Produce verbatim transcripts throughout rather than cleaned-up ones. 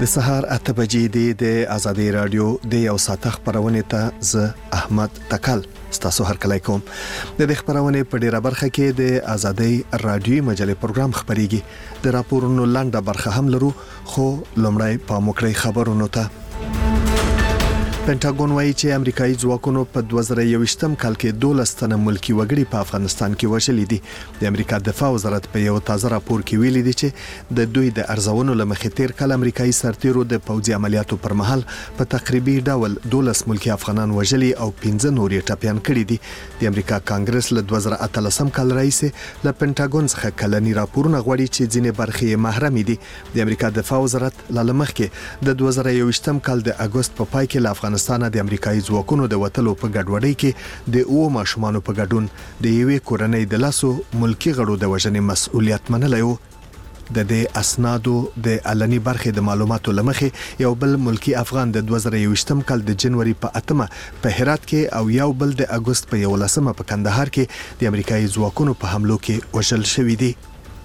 د سهار اته بجې دی د آزادي رادیو د یو ساعت خبرونه ته ز احمد تکل ستاسو هر کله کوم د دې خبرونه په ډیره برخه کې د آزادي رادیو مجلې پروګرام خبريږي د راپورونو لاندې برخه هم لرو خو لومړی په موکړی خبرونو ته پینټاګون وایي چې امریکایي ځواکونو په دوه زره یوویشتم کال کې دولس تنه ملکی وګړي په افغانستان کې وژلي دي د امریکا دفاع وزارت په یو تازه راپور کې ویلي دي چې د دوی د ارزونو لمخې تیر کال امریکایي سرتیرو د پوځي عملیاتو پر مهال په تقریبي ډول دولس ملکی افغانان وژلي او پنځه نور یې ټپيان کړي دي د امریکا کانګرس له دوه زره اتلسم کال راهیسې له پینټاګون څخه کلنی راپورونه غواړي چې ځینې برخې محرم دي د امریکا دفاع وزارت له مخکې د دوه زره یوویشتم کال د اگست په پای کې له افغانستان د امریکایي ځواکونو د وټلو په ګډوډۍ کې د اوه ماشومان په ګډون د یوې کورنۍ د لاسو ملکی غړو د وژنې مسؤلیت منلی و د دې اسنادو د علني برخې د معلوماتو لمخې یو بل ملکی افغان د دوه زره یوویشتم کال د جنوري په اتمه په هرات کې او یو بل د اگست په یولسمه په کندهار کې د امریکایي ځواکونو په حملو کې وژل شوی دي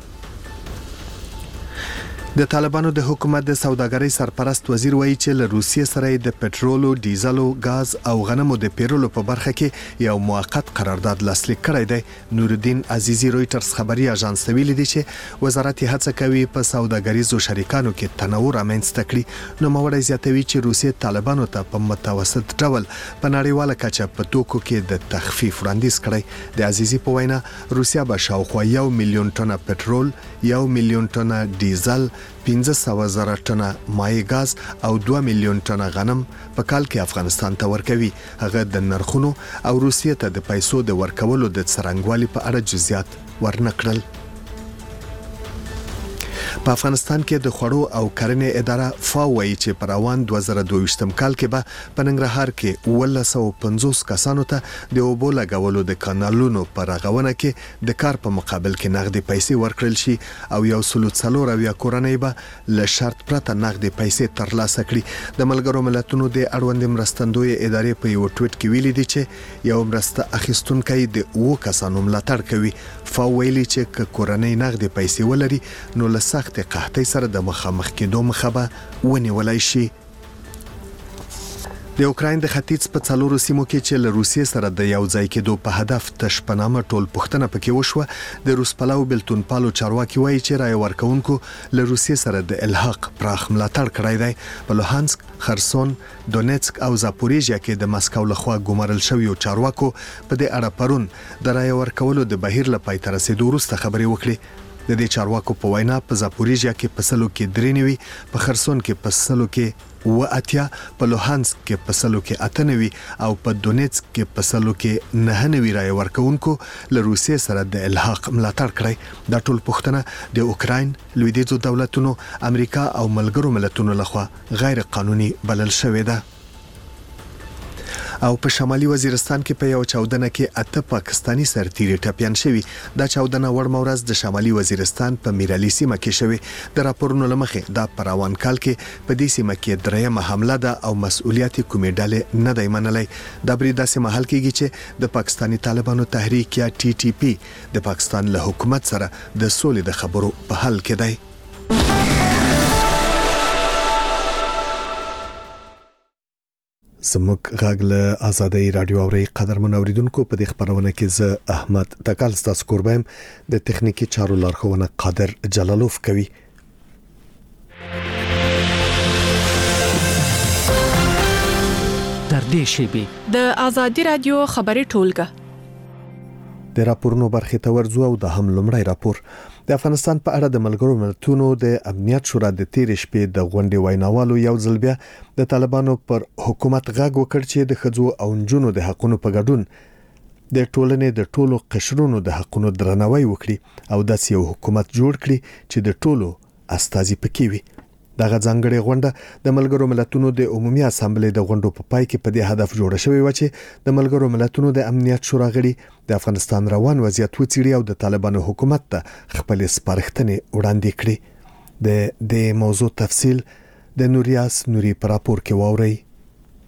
د طالبانو د حکومت د سوداګرۍ سرپرست وزیر وایي چې له روسیې سره د پټرولو، ډیزلو، غاز او غنمو د پیرولو په برخه کې یو موقت قرارداد لاسلیک کړی دی. نور الدین عزیزی رويټرز خبري اژانس ته ویلي دي چې وزارت هڅه کوي په سوداګریزو شریکانو کې تنوع رامنځته کړي. نو موړی زیاتوي چې روسیې طالبانو ته په متوسط ډول په نړیواله کچه په توکو کې د تخفیف وړاندیز کړی. د عزیزی په وینا روسیا به شاوخوا یو میلیون ټنه پټرول، یو میلیون ټنه ډیزل، پنځه سوه زره ټنه مایع غاز او دوه میلیون ټنه غنم په کال کې افغانستان ته ورکوي. هغه د نرخونو او روسیې ته د پیسو د ورکولو د څرنګوالي په اړه جزئیات ورنکړل. په افغانستان کې د خوړو او کرنې اداره فاو وایي چې په روان دوه زره دوه ویشتم کال کې به په ننګرهار کې اوولس سوه پنځوس کسانو ته د اوبو لګولو د کانالونو په رغونه کې د کار په مقابل کې نغدي پیسې ورکړل شي او یو سلو څلور اویا کورنۍ به له شرط پرته نغدي پیسې ترلاسه کړي. د ملګرو ملتونو د اړوند مرستندوی ادارې په یو ټویټ کې ویلي دي چې یو مرسته اخیستونکي د اوه کسانو ملاتړ کوي. فاو ویلي چې کورنۍ نغدي پیسې ولري نو له سخت قحطۍ سره د مخامخ کېدو مخه به ونیولای شي. د اوکراین د ختیځ په څلورو سیمو کې چې له روسیې سره د یو ځای کېدو په هدف تشپنامه ټول پښتنه پکې وشوه. د روس پلو بلتون پالو چارواکي وایي چې رای ورکونکو له روسیې سره د الحاق پراخ ملاتړ کړی دی. په لوهانسک، خرسون، دونیتسک او زاپوریژیا کې د مسکو لخوا ګمارل شویو چارواکو په دې اړه پرون د رای ورکولو د بهیر له پای ته رسیدو وروسته خبرې وکړي. د دې چارواکو په وینا په زاپوریژیا کې په سلو کې درې نوي، په خرسون کې په سلو کې و اتیا، په لوهانسک کې په سلو کې اته نوي او په دونیتسک کې په سلو کې نه نوي رای ورکونکو له روسیې سره د الحاق ملاتړ کړی. دا ټول پښتنه د اوکراین، لویدیځو دولتونو، امریکا او ملګرو ملتونو لخوا غیر قانوني بلل شوې ده. او په شمالي وزیرستان کې په یو چاودنه کې اته پاکستانی سرتیري ټپيان شوي. دا چاودنه وړ مورز د شمالي وزیرستان په میرعلي سیمه کې شوی. د راپورونو لمخې دا په روان کال کې په دې سیمه کې درېمه حمله ده او مسؤلیت کومې ډلې نه دی منلی. دا بری داسې مهال کېږي چې د پاکستانی طالبانو تحریک یا ټي ټي پی د پاکستان له حکومت سره د سولې د خبرو په حل کې دی. زموږ غږ له آزادۍ رادیو اوري قدرمن اوریدونکو په دې خبرونه کې زه احمد تکل ستاسو قربایم د تخنیکی چارو لارښوونه قادر جلالوف کوي. تر دې شیبې د آزادۍ رادیو خبري ټولګه د راپورونو برخې ته ورځو او د هم لومړی راپور د افغانستان په اړه د ملګرو ملتونو د امنیت شورا د تیر شپې د غونډې ویناوالو یو ځل بیا د طالبانو پر حکومت غږ وکړ چې د ښځو او نجونو د حقوقو په ګډون د ټولنې د ټولو قشرونو د حقوقو درناوی وکړي او داسې یو حکومت جوړ کړي چې د ټولو استازي پکې وي. دغه ځانګړې غونډه د ملګرو ملتونو د عمومي اسامبلې د غونډو په پای کې په دې هدف جوړه شوې و چې د ملګرو ملتونو د امنیت شورا غړي د افغانستان روان وضعیت وڅېړي او د طالبانو حکومت ته خپل سپارښتنې وړاندې کړي. د دې موضوع تفصیل د نوریاس نوري پر راپور کې واوري.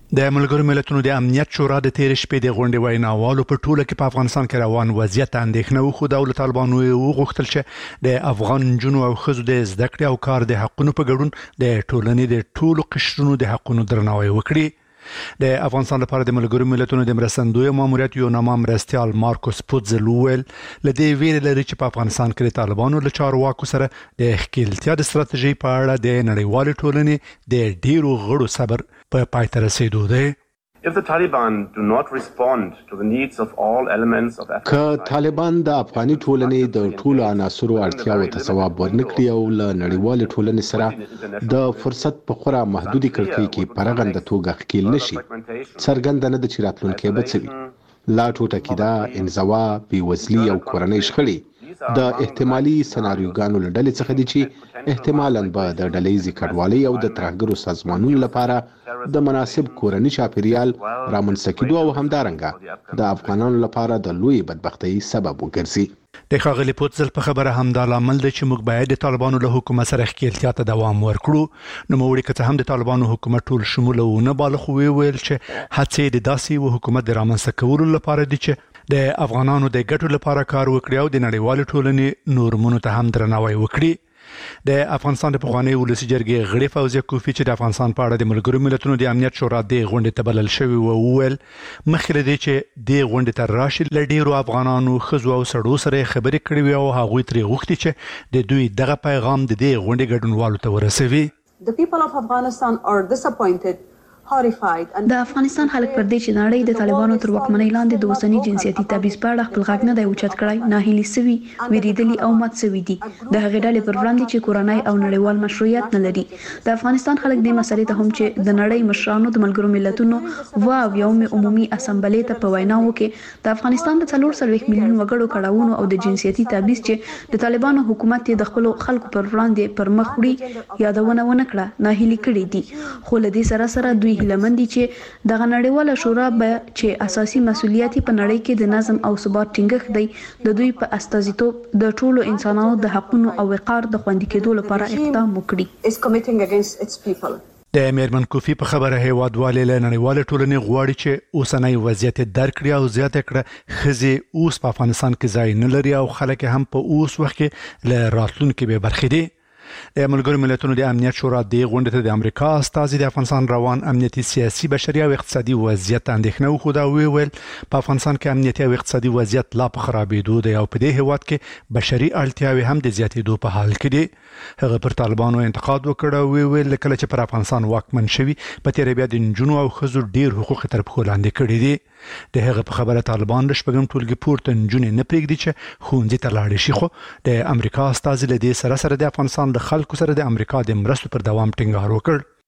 د ملګرو ملتونو د امنیت شورا د تیر شپې د غونډې ویناوالو په ټوله کې په افغانستان کې روان وضعیت اندېښنه وخو د طالبانو وغوښتل چې د افغان جنو او خزو د زده کړې او کار د حقونو په ګډون د ټولنې د ټولو قشرونو د حقونو درناوی وکړي. د افغانستان لپاره د ملګرو ملتونو د مرستندوی ماموریت یو نامه مرستيال مارکوس پوتزل ویل لدې ویل لري چې په افغانستان کې د طالبانو له چارواکو سره د ښکېلتیا د ستراتیژي په اړه د نړیوال ټولنې د ډیرو غړو صبر په پای ته رسیدو دی. If the Taliban do not respond to the needs of all elements of Afghanistan, که طالبان د افغاني ټولنې د ټولو عناصرو اړتیاو ته ځواب ورنکړي او له نړیوال ټولنې سره د فرصت په خورا محدودي کړکۍ کې پرغنده توګه ښکېل نشي، څرګنده نه ده چې راتلونکی به څه وي. لا ټوټه کېدا، انزوا، بېوزلي او کورنۍ شخړې د احتمالي سناریوګانو له ډلې څخه دي چې احتمالاً به د ډلهییزې کډوالۍ او د ترهګرو سازمانونو لپاره د مناسب کورني چاپیریال رامنځته کېدو او همدارنګه د افغانانو لپاره د لوی بدبختۍ سبب وګرځي. د ښاغلي پوتزل په خبره همدا لامل دی چې موږ باید د طالبانو له حکومت سره ښکېلتیا ته دوام ورکړو. نوموړي که څه هم د طالبانو حکومت ټول شموله ونه باله، خو ویل چې هڅې د داسې یو حکومت د رامنځته کولو لپاره دي چې د افغانانو د ګټو لپاره کار وکړي او د نړیوال ټولنې نورمونو ته هم درناوی وکړي. د افغانستان د پخوانی ولسی جرګې غړي فوزیه کوفی چې د افغانستان په اړه د ملګرو ملتونو د امنیت شورا د غونډې ته بلل شوی و وویل مخکې له دې چې د غونډې ته راشي ل ډیرو افغانانو خزو او سړو سره خبرې کړې وي او هغوی ترې غوښتي چې د دوی دغه پیغام د دې غونډې ګډونوالو ته ورسوي. The people of Afghanistan are disappointed. د افغانستان خلک پر دې چې نړۍ د طالبانو تر واکمنۍ لاندې د اوسني جنسیتي تبعیض په اړه خپل غږ نه دی اوچت کړی، ناهیلي سوي، ویریدلي او مات سوي دي. د هغې ډلې پر وړاندې چې کورنۍ او نړیوال مشروعیت نه لري. د افغانستان خلک دې مسلې ته هم چې د نړۍ مشرانو د ملګرو ملتونو و او یوم عمومي اسامبلې ته په ویناوو کې د افغانستان د څلور څلوېښت میلیون وګړو کړاوونو او د جنسیتي تبعیض چې د طالبانو حکومت د خپل خلکو پر وړاندې پر مخ وړي یادونه ونه کړه، ناهیلي کړي دي. خو له دې سره سره دوی هیلهمند دي چې دغه نړیواله شورا به چې اساسي مسؤلیت په نړۍ کې د نظم او ثبات ټینګښت دی د دوی په استازیتوب د ټولو انسانانو د حقونو او وقار د خوندي کېدو لپاره اقدام وکړي. د میرمن کوفی په خبره هیوادوالې له نړیوال ټولنې غواړي چې اوسنۍ وضعیت درک کړي او زیاته کړه خزي اوس په افغانستان کې ځای نه لري او خلک هم په اوس وخت کې له راتلونکي به برخې دي. د ملګرو ملتونو د امنیت شورا د غونډې ته د امریکا استازي د افغانستان روان امنیتي سیاسي بشري او اقتصادي وضعیت اندېښنه وښوده او ویل په افغانستان کې امنیتي او اقتصادي وضعیت لا په خرابېدو دی او په دې هیواد کې بشري اړتیاوې هم د زیاتېدو په حال کې دي. هغه پر طالبانو انتقاد وکړ او ویل کله چې پر افغانستان واکمن شوي په تیر بیا د نجونو او ښځو ډیر حقوق تر پښو لاندې کړي دي. د هغه په خبره طالبان د شپږم ټولګي پورته نجونې نه پرېږدي چې ښوونځي ته لاړې شي. خو د امریکا استازي له دې سره سره د افغانستان د خلکو سره د امریکا د مرستو پر دوام ټینګار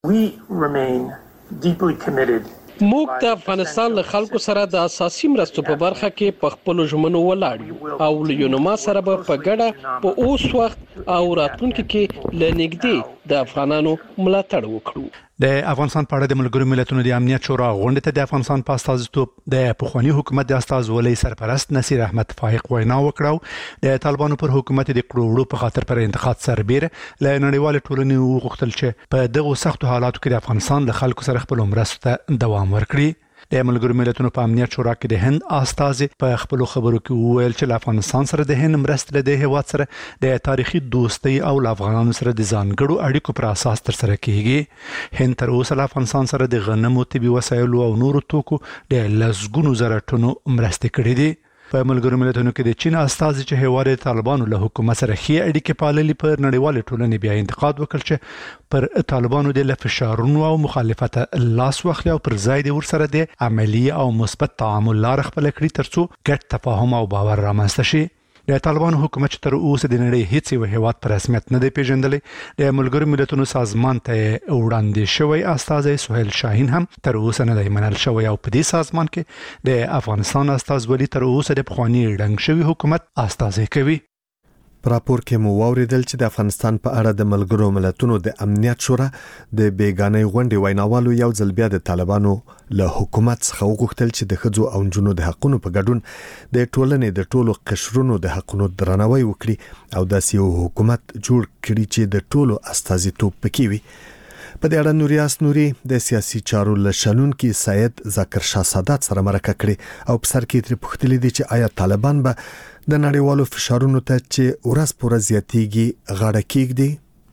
وکړ. موږ د افغانستان له خلکو سره د اساسي مرستو په برخه کې په خپل ژمنو ولاړ یو او له یونما سره به په ګډه په اوس وخت او راتلونکي کې ل نږدې د افغانانو ملاتړ وکړو. د افغانستان په اړه د ملګرو ملتونو د امنیت شورا غونډې ته د افغانستان په استازیتوب د پخوانی حکومت د استاذ ولی سرپرست نصیر احمد فائق وینا وکړه. د طالبانو پر حکومت د کړوړو په خاطر پر انتقاد سربېره له نړیوال ټولنې وغوښتل چې په دغه سختو حالاتو کې د افغانستان له خلکو سره خپل مرستو ته دوام ورکړي. د ملګرو ملتونو په امنیت شورا کې د هند استازي په خپل خبرو کې وویل چې له افغانستان سره د هند مرستې له د هیواد سره د تاریخي دوستۍ او له افغانانو سره د ځانګړو اړیکو پر اساس تر سره کیږي. هند تر اوسه له افغانستان سره د غنمو، طبي وسایلو او نورو توکو د لسګونو زره ټنو مرستې کړې دي. په ملګرو ملتونو کې د چین استازي چې هیواد د طالبانو له حکومت سره ښې اړیکې پاللې پر نړیوال ټولنې بیا انتقاد وکړ چې پر طالبانو د فشارونو او مخالفت لاس واخلي او پر ځای د ورسره د عملی او مثبت تعامل لار خپل کړي ترڅو ګډ تفاهم او باور رامنځته شي. د طالبانو حکومت چې تر اوسه د نړۍ هیڅ یو هیواد پر رسمیت نه دی پیژندلی، د ملګرو ملتونو سازمان ته وړاندې شوی استازی سهیل شاهین هم تر اوسه نه دی منل شوی او په دې سازمان کې د افغانستان استاذ ولی تر اوسه د پخوانی ړنګ شوی حکومت استازی کوي. راپور کې مو واوریدل چې د افغانستان په اړه د ملګرو ملتونو د امنیت شورا د بیګانۍ غونډې ویناوالو یو ځل بیا د طالبانو له حکومت څخه وغوښتل چې د ښځو او نجونو د حقونو په ګډون د ټولنې د ټولو قشرونو د حقونو درناوی وکړي او داسې یو حکومت جوړ کړي چې د ټولو استازیتوب پکې وي. په دې اړه نوریاس نوري د سیاسي چارو لشنون کې سید ذکر شاه سادات سره مرکه کړې او په سر کې تر پوښتنې دي چې آیا طالبان به د نړیوالو فشارونو ته چې ورځ پر ورځ زیاتېږي غاړه کېږدي.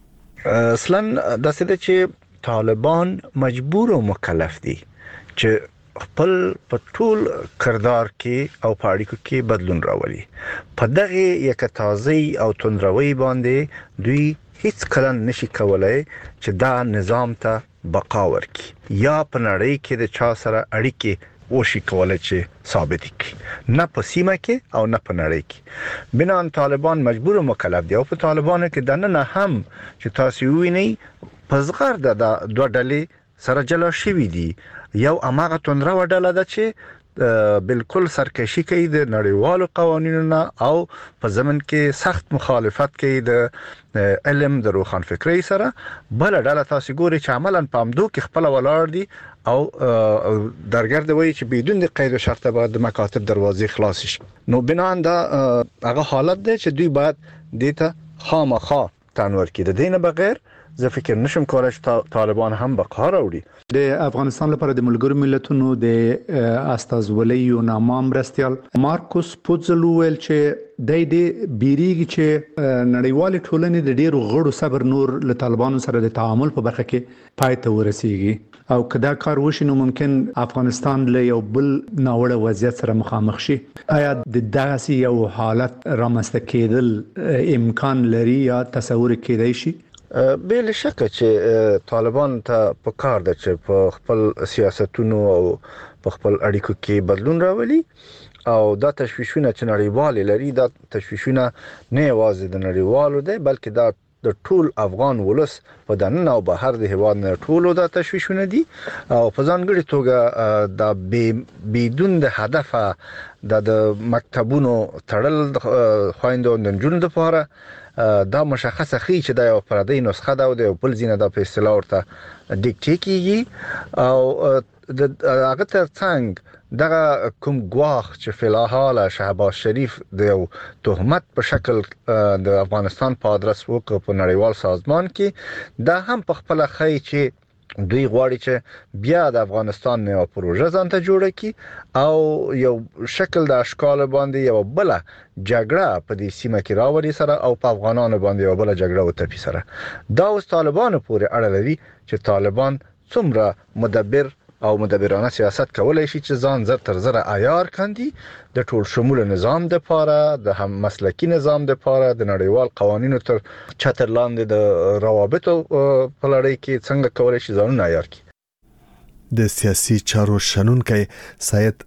اصلا د څه چې طالبان مجبور او مکلف دي چې خپل په ټول کردار کې او په اړیکو کې بدلون راولي. په دغه یک تازه او تندروي باندې دوی هیڅ کله نشي کولای چې دا نظام ته بقا ورکړي یا په نړۍ کې د چا سره اړیکې وشي کولای چې ثابت کړي، نه په سیمه کې او نه په نړۍ کې. بنان طالبان مجبور او مکلف دي او په طالبانو کې د نن هم چې تاسو وینئ پزغر د دوه ډلې سره جلا شوی دي. یو اماغه تندره وډاله ده چې بالکل سرکشي کوي د نړیوالو قوانینو او په زمن کې سخت مخالفت کوي د علم د روخان فکری سره. بل ډله تاسو ګوري چې عملاً پامدو کې خپل ولاړ دي او درګرد وایي چې بدون د قید او شرط باید د مکاتب دروازې خلاص شي. نو بنان دا هغه حالت دی چې دوی باید دته خامخا تنور کې د دینه بغیر زه فکر نشم کولای چې طالبان هم بقا راوړي. د افغانستان لپاره د ملګرو ملتونو د استازولۍ یو نامه مرستيال مارکوس پوتزلو ویل چې د دې بیریږي چې نړیوال ټولنې د ډیرو غړو صبر نور له طالبانو سره د تعامل په برخه کې پای ته ورسیږي او کدا کار وشي نو ممکن افغانستان له یو بل ناوړه وضعیت سره مخامخ شي. آیا د دغه یو حالت رامنځته کېدل امکان لري یا تصور کېدای شي؟ بل شک چې طالبان ته په کار ده چې په خپل سیاستونو او په خپل اړیکو کې بدلون راولي او دا تشویشونه چې نړیوال لري دا تشویشونه نه یوازې د نړیوالو دي بلکې دا د ټول افغان ولس په دننه او بهر د هیواد نه ټولو دا تشویشونه دي او په ځانګړي توګه دا بدون د هدف د مکتبونو تړل خويندو د نجونو لپاره دا مشخصه خي چې دا یو پردي نسخه ده او د بل زینه د په اصطلاح ورته ډیکټي کیږي او د هغه ترڅنګ دغه کوم غواخ چې فلحال شهباز شریف د یو تهمت په شکل د افغانستان په ادرس وکړ په نړیوال سازمان کې دا هم په خپل خي چې دوی غواړي چې بیا د افغانستان یو پروژه ځانته جوړه کړي او یو شکل د اشکال باندې یو بل جګړه په دې سیمه کې راوړي سره او په افغانانو باندې یو بل جګړه وتپی سره. دا اوس طالبانو پورې اړه لري چې طالبان څومره مدبر او مدبرانه سیاست کولای شي چې ځان زر تر زر عیار کاندي د ټول شمول نظام د پاره د هم مسلکی نظام د پاره د نړیوال قوانینو تر چتر لاندې د روابطو په لړۍ کې څنګه کولای شي ځان عیار کړي. د سیاسي چارو شنونکي سید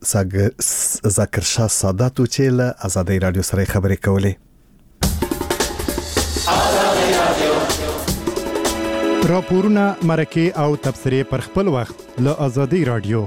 ذکر شاه سادات چې له آزادۍ رادیو سره خبرې کولې. راپورونه مرکه او تبصره پر خپل وخت له آزادۍ رادیو.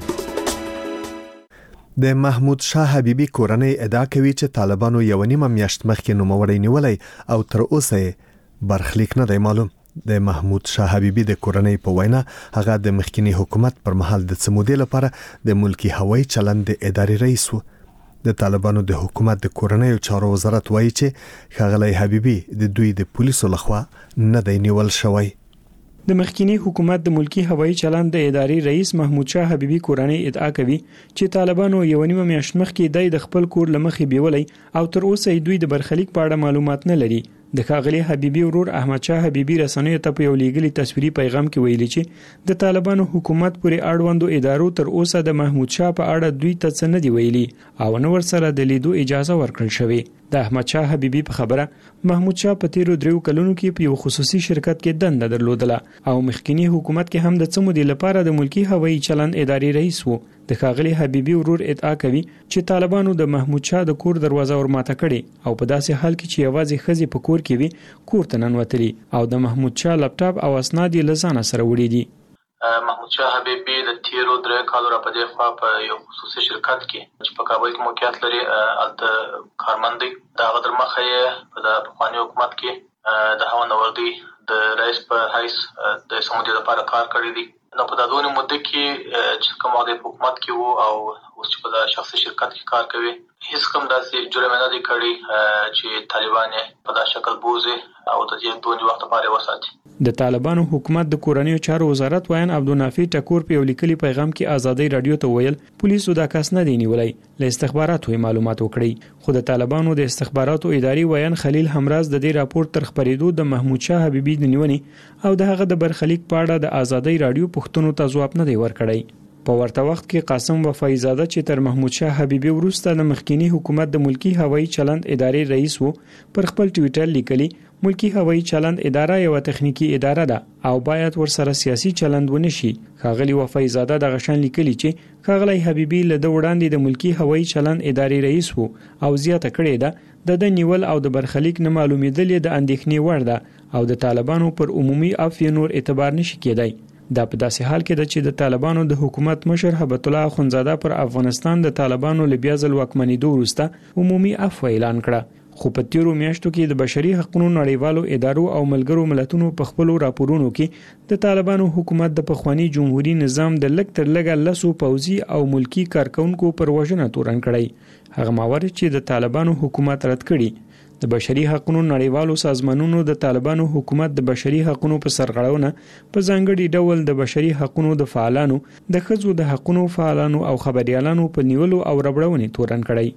د محمود شاه حبیبی کورنۍ ادعا کوي چې طالبانو یو نیمه میاشت مخکې نوموړی نیولې او تر اوسه برخلیک نه دی معلوم. د محمود شاه حبیبی د کورنۍ په وینا هغه د مخکنی حکومت پر مهال د سمودې لپاره د ملکی هوایي چلند د ادارې رئیس و. د طالبانو د حکومت د کورنۍ چارو وزارت وایي چې ښاغلی حبیبی د دوی د پولیسو لخوا نه دی نیول شوی. د مخکینی حکومت د ملکی هوایي چلند د ادارې رئیس محمود شاه حبیبی کورنۍ ادعا کوي چې طالبانو یو نیمه میاشت مخکې د خپل کور لمخې بیولې او تر اوسه دوی د برخلیک په اړه معلومات نه لري. د ښاغلي حبیبی ورور احمد شاه حبیبی رسنیو ته په یو لیږلي تصویري پیغام کې ویلي چې د طالبانو حکومت پورې اړوندو ادارو تر اوسه د محمود شاه په اړه دوی ته څه نه دی ویلي او نو ورسره د لیدو اجازه ورکړل شوې. د احمد شاه حبیبی په خبره محمود شاه په تیرو دریو کلونو کې په یو خصوصي شرکت کې دنده درلودله او مخکینی حکومت کې هم د څمودي لپاره د ملکی هوایي چلند ادارې رئیس وو. د ښاغلي حبیبی ورور ادعا کوي چې طالبانو د محمود شاه د کور دروازه ورماته کړې او په داسې حال کې چې یوازې خزي په کور کې وي کور ته ننوتلي او د محمود شاه لپټاپ او اسناد یې له ځانه سره وړي دي. محمود شاه حبیبی د تیرو درې کالو را پدې خوا په یو خصوصي شرکت کې چې په کابل کې موقعیت لري الته کارمند دی. دا غدر مخه یې په د پخواني حکومت کې د هوا نوردی د رئیس په حیث د سمودي لپاره کار کړی دی. نو په دغه مدته کې چې کومه د حکومت کې وو او اوس په د شخصي شرکت کې کار کوي هیڅ کوم داسې جرم نه دی کړی چې طالبان په دا شکل بوزي او د دې دوه وخت لپاره وساتي. د طالبانو حکومت د کورنیو چارو وزارت وایان عبدالنافع ټکور په یو لیکلي پیغام کې آزادۍ رادیو ته ویل پولیسو دا کس نه دی نیولای، له استخباراتو معلومات وکړي. خو د طالبانو د استخباراتو اداري وایان خلیل همراز د دې راپور تر خبرېدو د محمود شاه حبیبي د نیونې او د هغه د برخلیک په اړه د آزادۍ رادیو پوښتنو ته ځواب نه دی ورکړی. په ورته وخت کې قاسم وفایزاده چې تر محمود شاه حبیبي وروسته د مخکینی حکومت د ملکی هوایي چلند ادارې رئیس وو، پر خپل ټویټر لیکلي ملکی هوایي چلند اداره یو تخنیکی اداره ده او باید ورسره سیاسي چلند ونشي. ښاغلي وفایزاده د غشن لیکلي چې ښاغلي حبیبي له د وړاندې د ملکی هوایي چلند ادارې رئیس وو او زیاته کړې ده د د نیول او د برخلیک نه معلومېدل د اندېښنې وړ ده او د طالبانو پر عمومي عفو نور اعتبار نشي کېدای. دا په داسې حال کې ده چې د طالبانو د حکومت مشر هبت الله اخونزاده پر افغانستان د طالبانو له بیا ځل واکمنېدو وروسته عمومي عفو اعلان کړه. خو په تیرو میاشتو کې د بشري حقوقو نړیوالو ادارو او ملګرو ملتونو په خپلو راپورونو کې د طالبانو حکومت د پخوانی جمهوریت نظام د لږ تر لږه لسو پوځي او ملکی کارکونکو پر وژنه تورن کړی. هغه موارد چې د طالبانو حکومت رد کړي. د بشري حقوقو نړیوالو سازمانونو د طالبانو حکومت د بشري حقوقو په سرغړونه په ځانګړي ډول د بشري حقوقو د فعالانو، د ښځو د حقوقو فعالانو او خبريالانو په نیولو او ربړونې تورن کړی.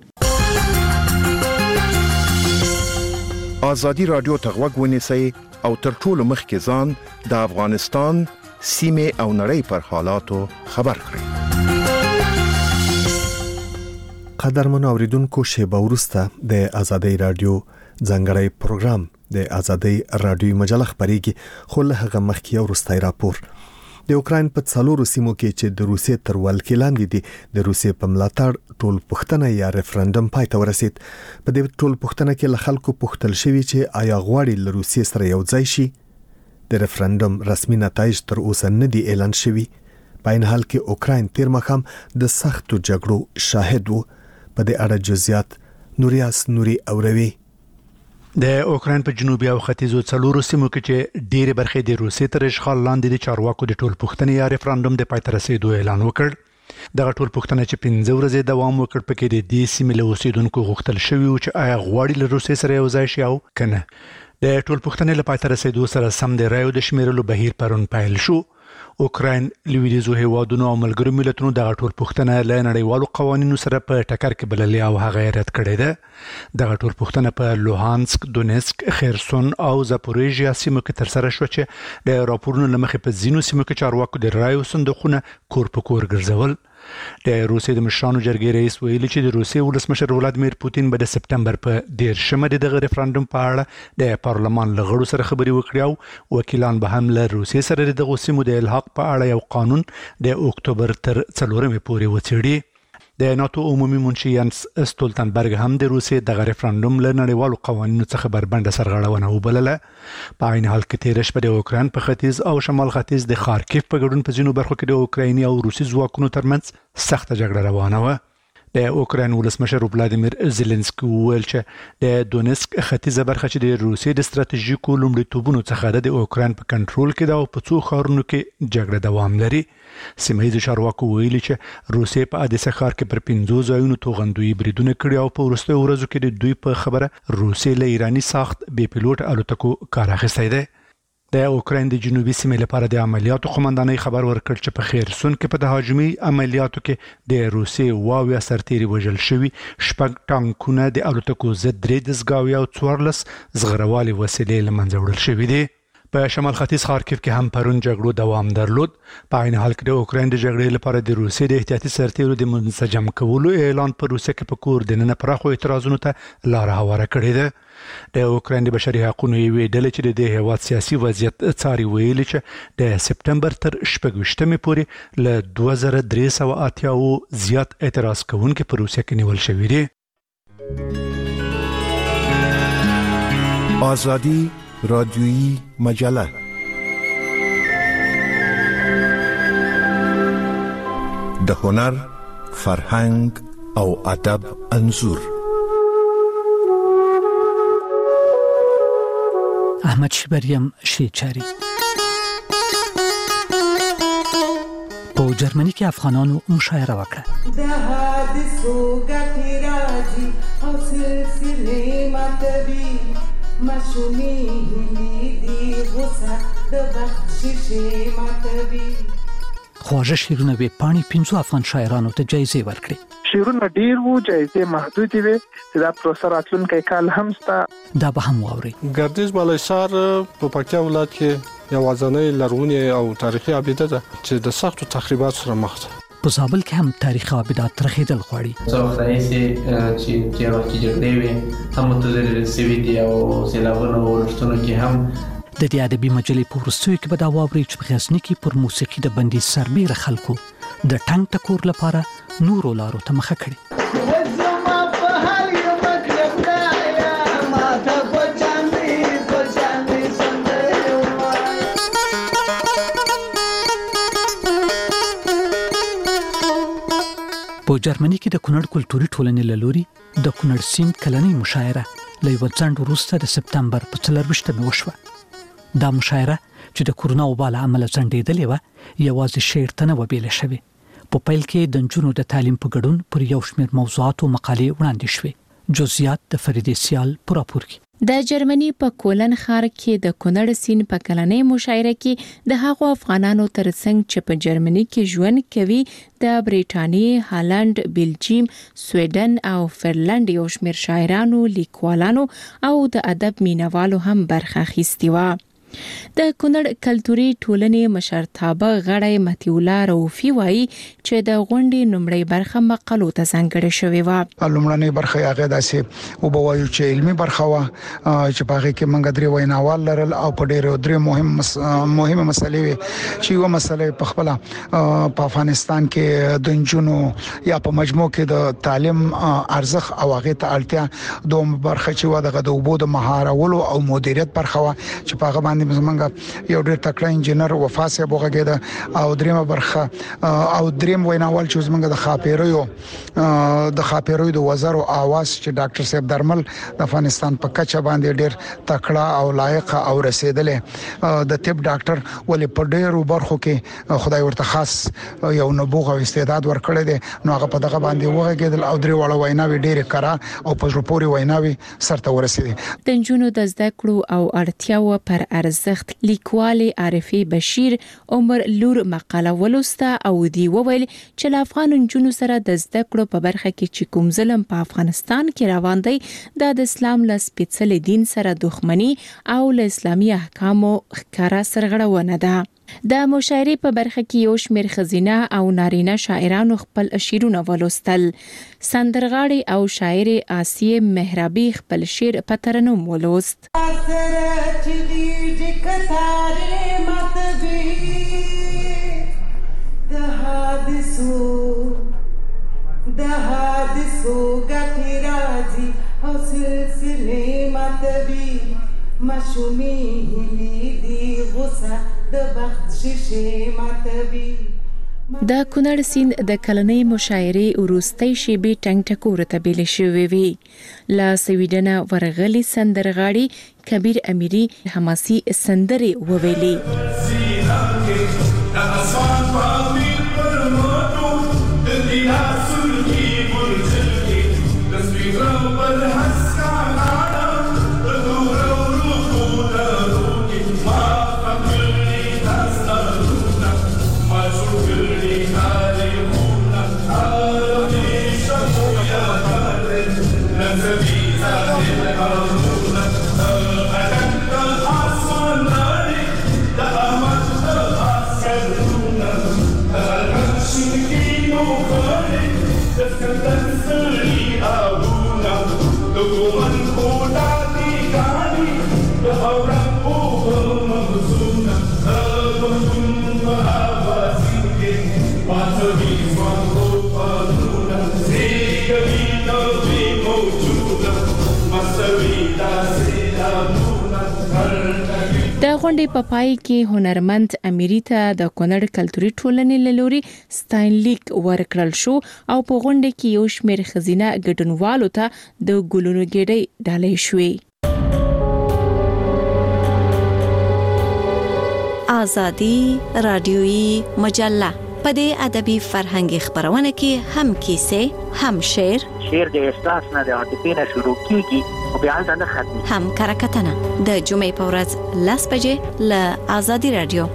ازادي رادیو ته غوږ ونیسئ او تر ټولو مخکې ځان د افغانستان سیمه او نړۍ پر حالاتو خبر کړئ. قدرمن اوریدونکو، شیبه وروسته د ازادۍ رادیو ځانګړی پروګرام د ازادۍ رادیو مجله خبرېږي، خو له هغه مخکې یو وروستی راپور. د اوکراین په څلورو سیمو کې چې د روسیې تر ولکې لاندې دي د روسیې په ملاتړ ټول پوښتنه یا ریفرندم پای ته ورسید. په دې ټول پوښتنه کې له خلکو پوښتل شوی چې آیا غواړي له روسیې سره یو ځای شي. د ریفرندم رسمي نتایج تر اوسه نه دي اعلان شوي. په این حال کې اوکراین تیر مخام د سختو جګړو شاهد وو. په دې اړه جزئیات نوریاس نوري اوروي. د اوکراین په جنوبي او ختیځو څلورو سیمو کې چې ډېرې برخې د روسیې تر اشغال لاندې د چارواکو د ټول پوښتنې یا ریفرندم د پای ته رسیدو اعلان وکړ. دغه ټول پوښتنه چې پنځه ورځې دوام وکړ پکې د دې سیمې له اوسیدونکو غوښتل شوی و چې آیا غواړي له روسیې سره یو ځای شي او کنه. د ټول پوښتنې له پای ته رسیدو سره سم د رایو د شمیرلو بهیر پرون پیل شو. اوکراین لویدیزو هیوادونو او ملګرو ملتونو دغه ټول پوښتنه له نړیوالو قوانینو سره په ټکر کې بللې او هغه رد کړې ده. دغه ټول پوښتنه په لوهانسک، دونیسک، خیرسون او زاپوریژیا سیمو کې تر سره شو چې د راپورونو لمخې په ځینو سیمو کې چارواکو د رایو صندوقونه کور په کور ګرځول. د روسیې د مشرانو جرګې رئیس ویلي چې د روسیې ولسمشر ولادیمیر پوتین به د سپټمبر په دیرشمه د دغه ریفرندم په اړه د پارلمان له غړو سره خبرې وکړي او وکیلان به هم له روسیې سره دغه سیمو د الحاق په اړه یو قانون د اکتوبر تر څلورمې پورې وڅېړي. د ناتو عمومي منشي ینس استولتنبرګ هم د روسیې دغه ریفرندم له نړیوالو قوانینو څخه بربنډه سرغړونه وبلله. په عین حال کې تیر شپه د اوکراین په ختیځ او شمال ختیځ د خارکیف په ګډون په ځینو برخو کې د اوکرایني او روسي ځواکونو ترمنځ سخته جګړه روانه وه. د اوکراین ولسمشر ولادیمیر زيلنسکي وویل چې د دونیسک ختیځه برخه چې د روسیې د ستراتیژیکو لومړیتوبونو څخه د اوکراین په کنټرول کې ده او په څو ښارونو کې جګړه دوام لري. سیمه‌ییزو چارواکو ویلي چې روسیې په اودیسه ښار کې پر پنځو ځایونو توغندویي بریدونه کړي او په وروستیو ورځو کې د دوی په خبره روسیې له ایراني ساخت بې پیلوټ الوتکو کار اخیستی دی. د اوکراین د جنوبي سیمې لپاره د عملیاتو قومندانۍ خبر ورکړ چې په خیرسون کې په تهاجمي عملیاتو کې د روسیې واویا سرتیري وژل شوي، شپږ ټانکونه د الوتکو ضد درې دستګاوې او څوارلس زغروالې وسیلې له منځه وړل شوي دي. په شمال ختیځ خارکیف کې هم پرون جګړو دوام درلود. په عین حال کې د اوکراین د جګړې لپاره د روسیې د احتیاطي سرتیرو د منسجم کولو اعلان په روسیې کې په کور دننه پراخو اعتراضونو ته لار هواره کړې ده. د اوکراین د بشري حقوقو یوې ډلې چې د دې هیواد سیاسي وضعیت څاري ویلي چې د سپټمبر تر شپږویشتمې پورې له دوه زره درې سوه اتیا اووه زیات اعتراض کوونکي په روسیې کې نیول شوي دي. ازادي رادیویی مجله د هنر، فرهنګ او ادب انځور. احمد شبریم شیچاری. په په جرمني کې افغانانو مشاعره وکړه. د حادثو ګټې راځي او سلسلې ماتوي ماشومې هیلې دي غوسه د بخششې ماتوي. خواږه شعرونه به پاڼې پنځو افغان شاعرانو ته جایزې ورکړې. شعرونه ډیر وو، جایزې محدودې وې چې دا پروسه راتلونکی کال هم شته. دا به هم واورئ. ګردیز بالایسار په پکتیا ولایت کې یو ځانګړی لرغونی او تاریخي ابیده ده چې د سختو تخریبات سره مخ ده. په زابل کې هم تاریخي ابیدات ترخیدل غواړي. څو وخت راځي چې چې وخت جوړې وي هم متضرر سوي دي او سیلابونو ورښتونو کې هم د دې ادبي مجلې په وروستیو کې به دا واورئ چې په غزني کې پر موسیقي د بندي سربېره خلکو د ټنګ ټکور لپاره نورو لارو ته مخه کړې. په جرمني کې د کونړ کلتوري ټولنې له لوري د کونړ سیند کلنۍ مشاعره له یوه ځنډ وروسته د سپتمبر په څلرویشتمه وشوه. دا مشاعره چې د کورونا وبا له امله ځنډېدلې وه یوازې شعر ته نه وه بیله شوې. په پیل کې د نجونو د تعلیم په ګډون پر یو شمېر موضوعاتو مقالې وړاندې شوې. جزئیات د فریدې سیال په راپور کې. د جرمني په کولن ښار کې د کونړ سیند په کلنۍ مشاعره کې د هغو افغانانو ترڅنګ چې په جرمني کې ژوند کوي د بریټانیې، هالند، بلجیم، سویډن او فرلند یو شمېر شاعرانو، لیکوالانو او د ادب مینوالو هم برخه اخیستې وه. د کونړ کلتوري ټولنې مشرتابه غړی متي الله رؤفي وایي چې د غونډې لومړۍ برخه مقالو ته ځانګړې شوې وه. لومړنۍ برخه هغه داسې وبوایو چې علمي برخه وه چې په هغه کې موږ درې ویناوال لرل او په ډېر درې مهم مس... مهمه مسلې وي چې یو مسله په خپل په افغانستان کې د نجونو یا په مجموع کې د تعلیم ارزښت او هغه ته اړتیا دوم برخه چې و دغه د اوبو د مهارولو او مدیریت برخه وه چې په هغه باندې زمونږ یو ډېر تکړه انجینر وفا صاحب وغږېده او دریمه برخه او دریم ویناوال چې زمونږ د خاپیریو د خاپیریو د وزارو आवाज چې ډاکټر صاحب درمل د افغانستان په کچه باندې ډېر تکړه او لایق او رسیدلې د طب ډاکټر ولې په ډېرو برخو کې خدای ورته خاص یو نبوغ او استعداد ورکړی دی نو هغه په دغه باندې وغږېدل او درې وړه ویناوي ډېرې کرا او په زړه پورې ویناوي سرته ورسېدې. د نجونو د زده کړو او اړتیاو پر ارزښت لیکوال عارفي بشیر عمر لور مقاله ولوسته او دی وویل چې له افغان نجونو سره د زده کړو په برخه کې چې کوم ظلم په افغانستان کې روان دی د اسلام له سپېڅلي دین سره دښمني او له اسلامي احکامو ښکاره سرغړونه ده. د مشاعرې په برخه کې یو شمېر ښځینه او نارینه شاعرانو خپل شعرونه ولوستل. سندرغاړې او شاعر آسیه مهرابي خپل شعر په ترنم ولوست. د حادثو د حادثو ګټې راځي او سلسلې ماتوي ماشومې هیلې دي غوسه د بخششې ماتوي. د کونړ سیند د کلنۍ مشاعرې وروستۍ شیبې ټنګ ټکور ته بیلې شوې وې. له سویډن ورغلي سندرغاړي کبیر امیري حماسي سندرې وویلې. د غونډې په پای کې هنرمند امیري ته د کونړ کلتوري ټولنې له لوري ستاینلیک ورکړل شو او په غونډې کې یو شمېر ښځینه ګډونوالو ته د ګلونو ګېډۍ ډالۍ شوې. آزادی رادیویی مجله په دې ادبي فرهنګي خبرونه کې هم کیسې، هم شعر، شعر د احساس نه د عاطفې نه شروع کیږي او بیا ځان ختمي، هم کرکټنه د جمعې په ورځ لس بجې له آزادي رادیو.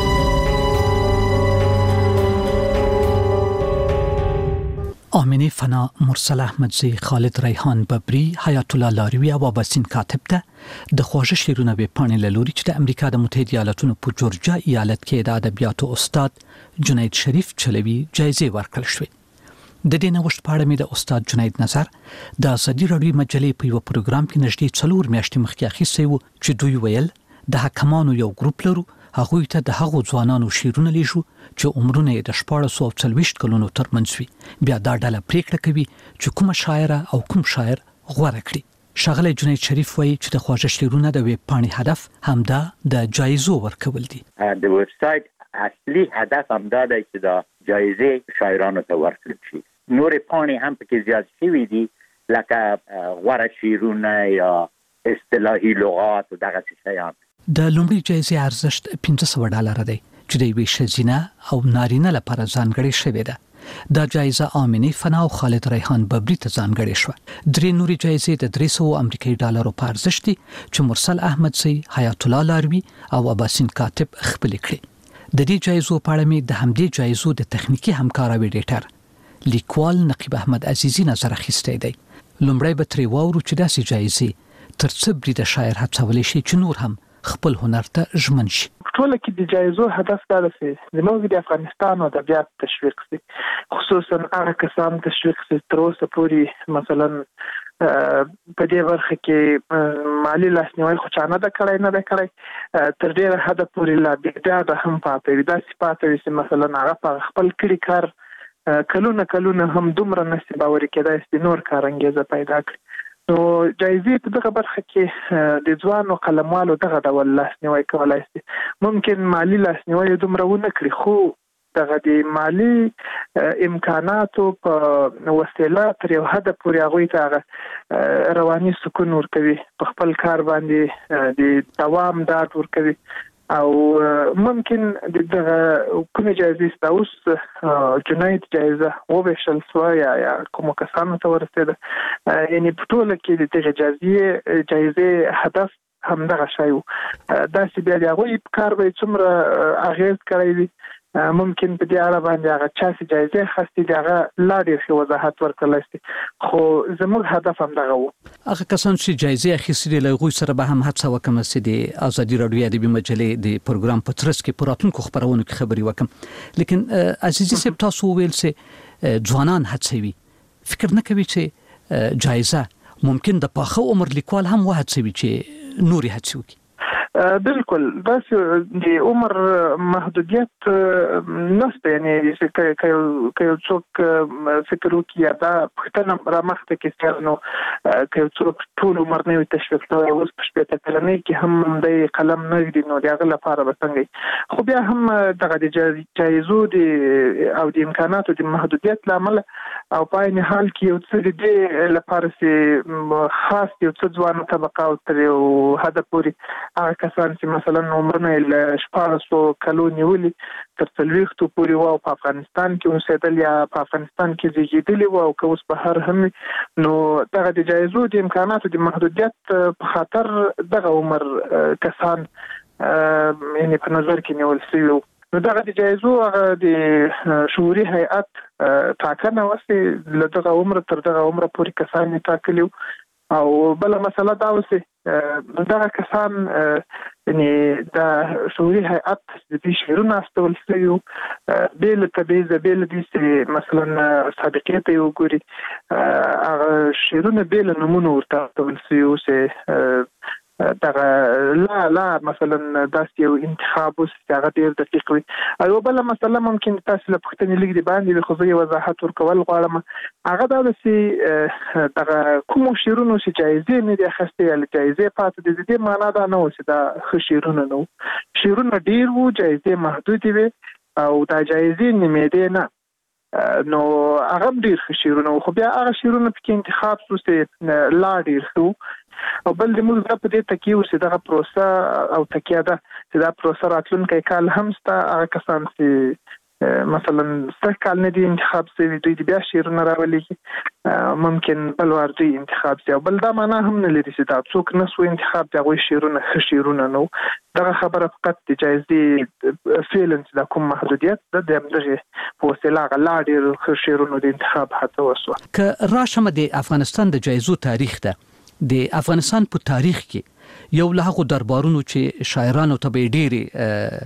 آمینه فنا، مرسل احمدزی، خالد ریحان ببری، حیات الله لاریوی او اباسین کاتب ته د خواږه شعرونه به پاڼې لوري چې د امریکا د متحده ایالاتونو په جورجیا ایالت کې د ادبیاتو استاد جنید شریف چلوي جایزه ورکړل شوې. د دې نوښت په اړه مې د استاد جنید نظر د ازادي راډیو مجلې په یو پروګرام کې نږدې څلور میاشتې مخکې اخیستی و چې دوی ویل د حکمانو یو ګروپ لرو، هغوی ته د هغو ځوانانو شعرونه لیږو چې عمرونه یې د شپاړس سوه څلوېښت کلونو ترمنځ وي. بیا دا ډله پریکړه کوي چې کومه شاعره او کوم شاعر غوره کړي. ښاغلی جنید شریف وایي چې د خواږه شعرونه د ویب پاڼې هدف همدا د جایزو ورکول دي. د ویب سایټ اصلي هدف همدا دی چې دا جایزې شاعرانو ته ورکړل شي. نورې پاڼې هم پکې زیات شوي دي لکه غوره شعرونه یا اصطلاحي لغات او دغه شیان. د لومړۍ جایزې ارزښت پنځه سوه ډالره دی چې د یوې ښځینه او نارینه لپاره ځانګړې شوې ده. دا جایزه آمینه فنا او خالد ریحان ببری ته ځانګړې شوه. درې نورې جایزې د درې سوه امریکایي ډالرو په ارزښت دي چې مرسل احمدزی، حیات الله لاروی او اباسین کاتب خپل کړي. د دې جایزو په اړه مې د همدې جایزو د تخنیکی همکار او ایډیټر لیکوال نقیب احمد عزیزی نظر اخیستی دی. لومړی به ترې واورو چې داسې جایزې تر څه بریده شاعر هڅولی شي چې نور هم خپل هنر ته ژمن شي. ټول کې د جایزو هدف دا دی چې زموږ د افغانستان او ادبیات تشویق شي، خصوصا هغه کسان تشویق شي تر اوسه پورې مثلا په دې برخه کې مالی لاسنیوي خو چانه د کړای نه د کړای تر ډیره حد پورې لا بیا د هم پاتې وي. دا صفات چې مثلا هغه په خپل کړي کار کلونه کلونه هم دومره نصیب باور کېدای چې نور کار انګیزه پیدا کړي. نو جایزې په دغه برخه کې د ځوانو قلموالو دغه ډول لاسنیوي کولای شي. ممکن مالی لاسنیوي دومره ونه کړي خو دغه د مالی امکاناتو په وسیله تر یو حد پورې هغوی ته رواني سکون ورکوي، په خپل کار باندې د دوام ډاډ ورکوي. او ممکن دغه کومه جایزه اوس جنید جایزه وبشل سوا یا یا کوم کسانو ته ورسېده، یعنی په ټوله کې د دغه جایزه جایزه هدف همدغه شی و. دا چې بیا هغه کار به څومره اغیز کړی وي ممکن په دې اړه باندې هغه چا چې جایزه خاصه دغه لا ډېر ښه وضاحت ورکړل شي، خو زموږ هدف هم دغه و. هغه کسان چې جایزه اخیستې له غوي سره به هم هڅه وکم چې د ازادي راډیو ادبي مجلې د پروګرام په ترڅ کې پراتونکو خبرونو کې خبري وکم. لیکن عزیزي صاحب تاسو ویل چې ځوانان هڅوي، فکر نه کوي چې جایزه ممکن د پاخه عمر لیکوال هم وهڅوي چې نوري هڅوي؟ بالکل دا چې د عمر محدودیت نشته، یعنی چې که څوک فکر وکړي یا دا پښتنه رامخته کې ستر نو که څوک ټول عمر نه وي تشویق شوی اوس په شپېته کلنۍ کې هم د قلم نه وي نو د هغه لپاره به څنګه. خو بیا هم دغه د جایزو او د امکاناتو د محدودیت له امله او په عین حال کې یو څه د دې لپاره چې خاص یو څه ځوانه طبقه او تر یو حد پورې هغه کسان چې مثلا عمرونه له شپاړسو کلو نیولي تر څلوېښتو پورې وو په افغانستان کې اوسېدل یا په افغانستان کې زیږېدلي وو او که اوس بهر هم نو دغه د جایزو د امکاناتو د محدودیت په خاطر دغه عمر کسان یعنی په نظر کې نیول شوي وو. نو دغه د جایزو هغه د شعوري هیئت ټاکنه وسي له دغه عمر تر دغه عمر پورې کسان یې ټاکلي او بل مسله دا وسي دغه کسان یعنی د شعوري هیئت د دې شعرونه استول شوي بیل تبعیض بیل دي چې مثلا سابقې ته وګوري هغه شعرونه بیل نمونه ورته استول شوي چې دغه لا لا مثلا داسې یو انتخاب اوس هغه ډېر دقیق وي. او بل مسله ممکن تاسو له پوښتنې لږ دی باندې خو زه وضاحت ورکول غواړم. هغه دا چې دغه کوم شعرونه چې جایزې نه دي اخیستې یا جایزې پاتې دي، دې معنا دا نه و چې دا ښه شعرونه نه وو. شعرونه ډېر وو، جایزې محدودې وي او دا جایزې نیمېدې نه، نو هغه ډېر ښه شعرونه وو. خو بیا هغه شعرونه پکې انتخاب شو چې لا ډېر ښه او بل د موږ په دې تکیه و چې دغه پروسه او تکیه ده چې دا پروسه راتلونکی کال هم شته. هغه کسان چې مثلا څه کال نه دی انتخاب شوی دوی بیا شعرونه راولي ممکن بل ورته انتخاب شي بل دا معنا هم نه لري چې دا څوک نسو انتخاب دی غوي شعرونه ښه شعرونه نو دا خبره فقط د جایزې فعلن د کوم محدودیت د دغه په وسیله غلا ډیر ښه شعرونه د انتخاب هڅه وسوه ک راشم د افغانستان د جایزو تاریخ ده د افغانستان په تاریخ کې یو له هغو دربارونو چې شاعرانو ته به ډېرې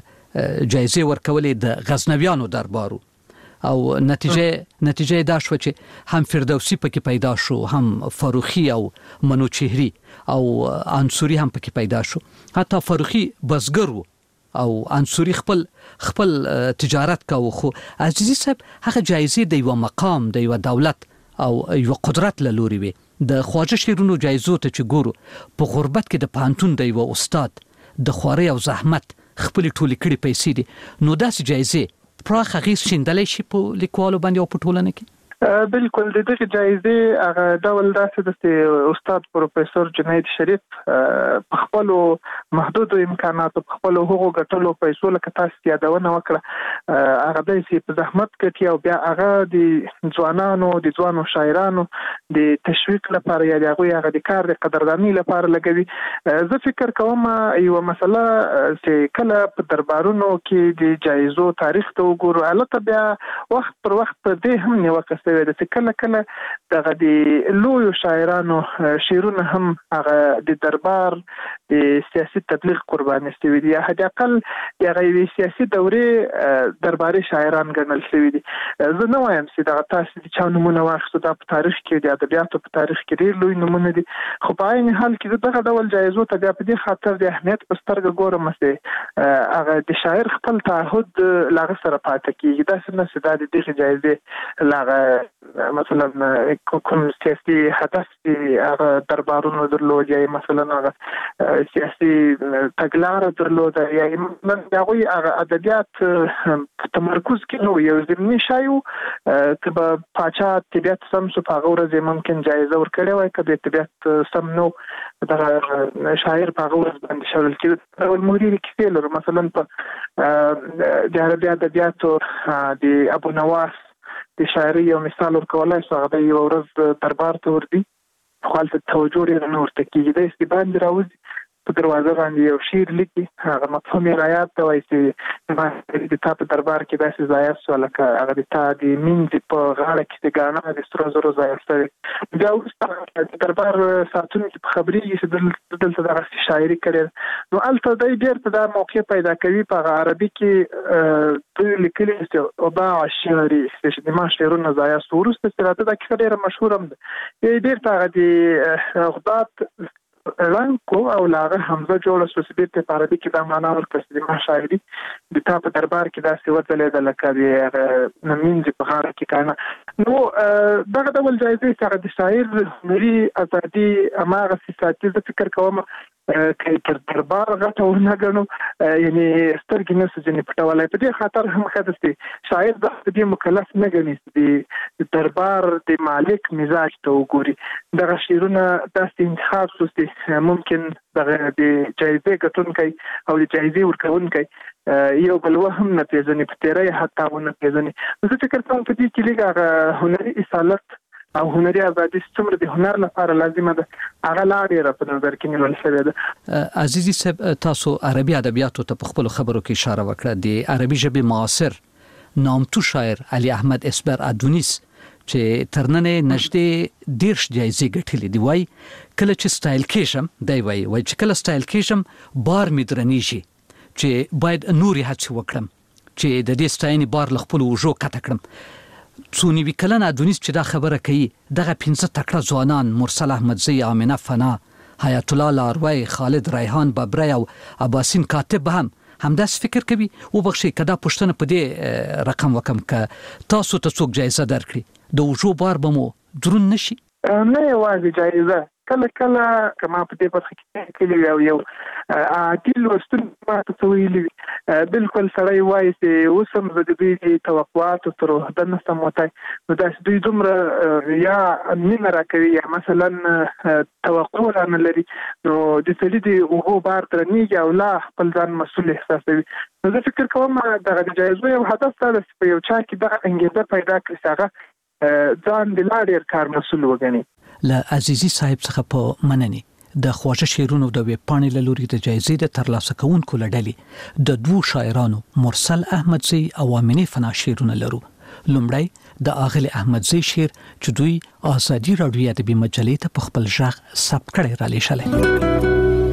جایزې ورکولې د غزنویانو دربارو او نتیجه نتیجه دا شو چې هم فردوسی پکې پیدا شو هم فاروخی او منوچهری او انصوری هم پکې پیدا شو حتی فاروخی بزګر او انصوری خپل خپل تجارت کاوه خو عزیزی صاحب هغه جایزې د یو مقام د یو دولت او یو قدرت له لوري وي د خواجه شیرونو جایزو ته چې ګورو په غربت کې د پانتون د یو استاد د خواري او زحمت خپل ټولې کړي پیسې دي نو داسې جایزې پراخ غیس شیندلې شي په لیکوالو باندې او په ټولنه کې بالکل د دغه جایزې هغه ډول داسې د استاد پروفیسور جنید شریف په خپل محدود امکاناتو په خپل حقوقو ګټلو پیسو لکه تاسو یادونه وکړه هغه د سي په زحمت کې او بیا هغه د ځوانانو د ځوانو شاعرانو د تشویق لپاره یا هغه هغه د کار د قدردانی لپاره لګوي زه فکر کوم یو مسله چې کله په دربارونو کې د جایزو تاریخ ته وګورو البته بیا وخت پر وخت دې هم نیوکه د کله کله دغه د لویو شاعرانو شعرونه هم هغه د دربار د سیاسي تبلیغ قرباني شوي دي هدا اقل دغه سیاسي دورې درباري شاعران ګڼل شوي دي زه نه وایم چې دغه تاسو د چا نمونه واخیستو د تاریخ کې د ادبیاتو په تاریخ کې ډېر لوی نمونه دي خو په عین حال کې دغه ډول جایزو ته بیا په دې خاطر د اهمیت په سترګه ګورم چې هغه د شاعر خپل تعهد لاغه سره پاتې کیږي دا څنګه چې د دې جایزې لاغه مثلا کوم سیاسي هدف هغه دربارونو درلود یا مثلا هغه سیاسي تګلارې درلود یا مثلا هغه ادبیات تمرکز کې نو یو ځینې شایو کبه پاچا طبيعت سم سو په غوړه ممکن جایزه ورکړي وای کبه طبيعت سم نو دا شاعر په غوړه باندې شامل کړي او موري کې لر مثلا په د عربي ادبیاتو د ابو نواس د شاعري یو مثال ورکولای شو هغه یو ورځ دربار ته وردی خپل توجه لري نور ته کېږي د استبان راوځي په دروازه باندې یو شعر لیکي هغه مفهوم رعایت ته وایي چې د تاسو دربار کې داسې ځای سو لکه هغه د تا د مینځ په غاړه کې د غانا د سترو زرو ځای سره دا اوس د دربار ساتونکو په خبري چې دلته د شاعري کړي نو البته د ډېر په دا موقع پیدا کوي په عربي کې په لیکلي او با شعري چې د ما شعرونه ځای سورسته چې دا کیسه ډېره مشهوره ده ډېر تا د غدات رنګو او لاغه حمزه جوړه سوسبیت په عربي کې د معنا ورکړي د شاعري د تا په دربار کې دا څه ورته د لکه د نمینځ په غاړه کې کنه نو دغه ډول جایزې چې د شاعر هنري ازادي اماغه سیاسي د فکر کوم کې تر دربار غټه ونه غنو یعنی سترګې نه سجنې پټولای په دې خاطر هم خدستي شاعر د دې مکلف نه غني د دربار د مالک مزاج ته وګوري دغه شیرونه د انتخاب سوستي ممکن دغه د جایزې ګټونکي او د جایزې ورکونکي یو بل وهم نه پیژني په تیرې حتی ونه پیژني زه فکر کوم په دې کې لږه هنري اصالت او هنري ازادي څومره د هنر لپاره لازمه ده هغه لارې را په نظر کې نیول شوې ده عزیزي صاحب تاسو عربي ادبیاتو ته په خپل خبرو کې اشاره وکړه د عربي ژبې معاصر نامتو شاعر علي احمد اسبر ادونیس چې ترننه نشته دیرش جایزې ګټلې دی وای کله چې سټایل کېشم دی وای وای چې کله سټایل کېشم بار می درنی شي چې باید نوري هڅه وکړم چې د دې سټایني بار لخپل وجو کته کړم څونی وکلن ادونیس چې دا خبره کوي دغه پنځه تکړه ځوانان مرسل احمدزی امینه فنا حیات الله لاروی خالد ریحان ببری او عباسین کاتب هم همداس فکر کوي او بخشي کدا پښتنه په دې رقم وکم ک تاسو ته څوک جایزه درکړي د وجو بار بمو درون نشي نه یوازې جایزه کله کله کما په دې برخه کې کلی یو یو عادل وستون ما ته ویلي بالکل سړی وایي چې اوس هم د دې توقعات تر حد نه سموتای نو دا دوی دومره یا مين راکوي یا مثلا توقع نه لري نو د سړي دی او بار تر نیږي او لا خپل ځان مسؤل احساسوي نو زه فکر کوم دا د جایزو یو هدف دا چې یو چا کې د انګیزه پیدا کړي هغه ځان د لاړ کار مسؤل وګڼي. له عزیزي صاحب څخه په منني د خواجه شیرونو د ویب پاڼې له لوري د جایزې د ترلاسه کوونکو لړلې د دوو شاعرانو مرسل احمدزی او امینه فنا شیرونه لرو. لومړی د اغل احمدزی شعر چې دوی آزادي راډیو ادبي مجلې ته په خپل ژغ ثبت کړی را لېږلی.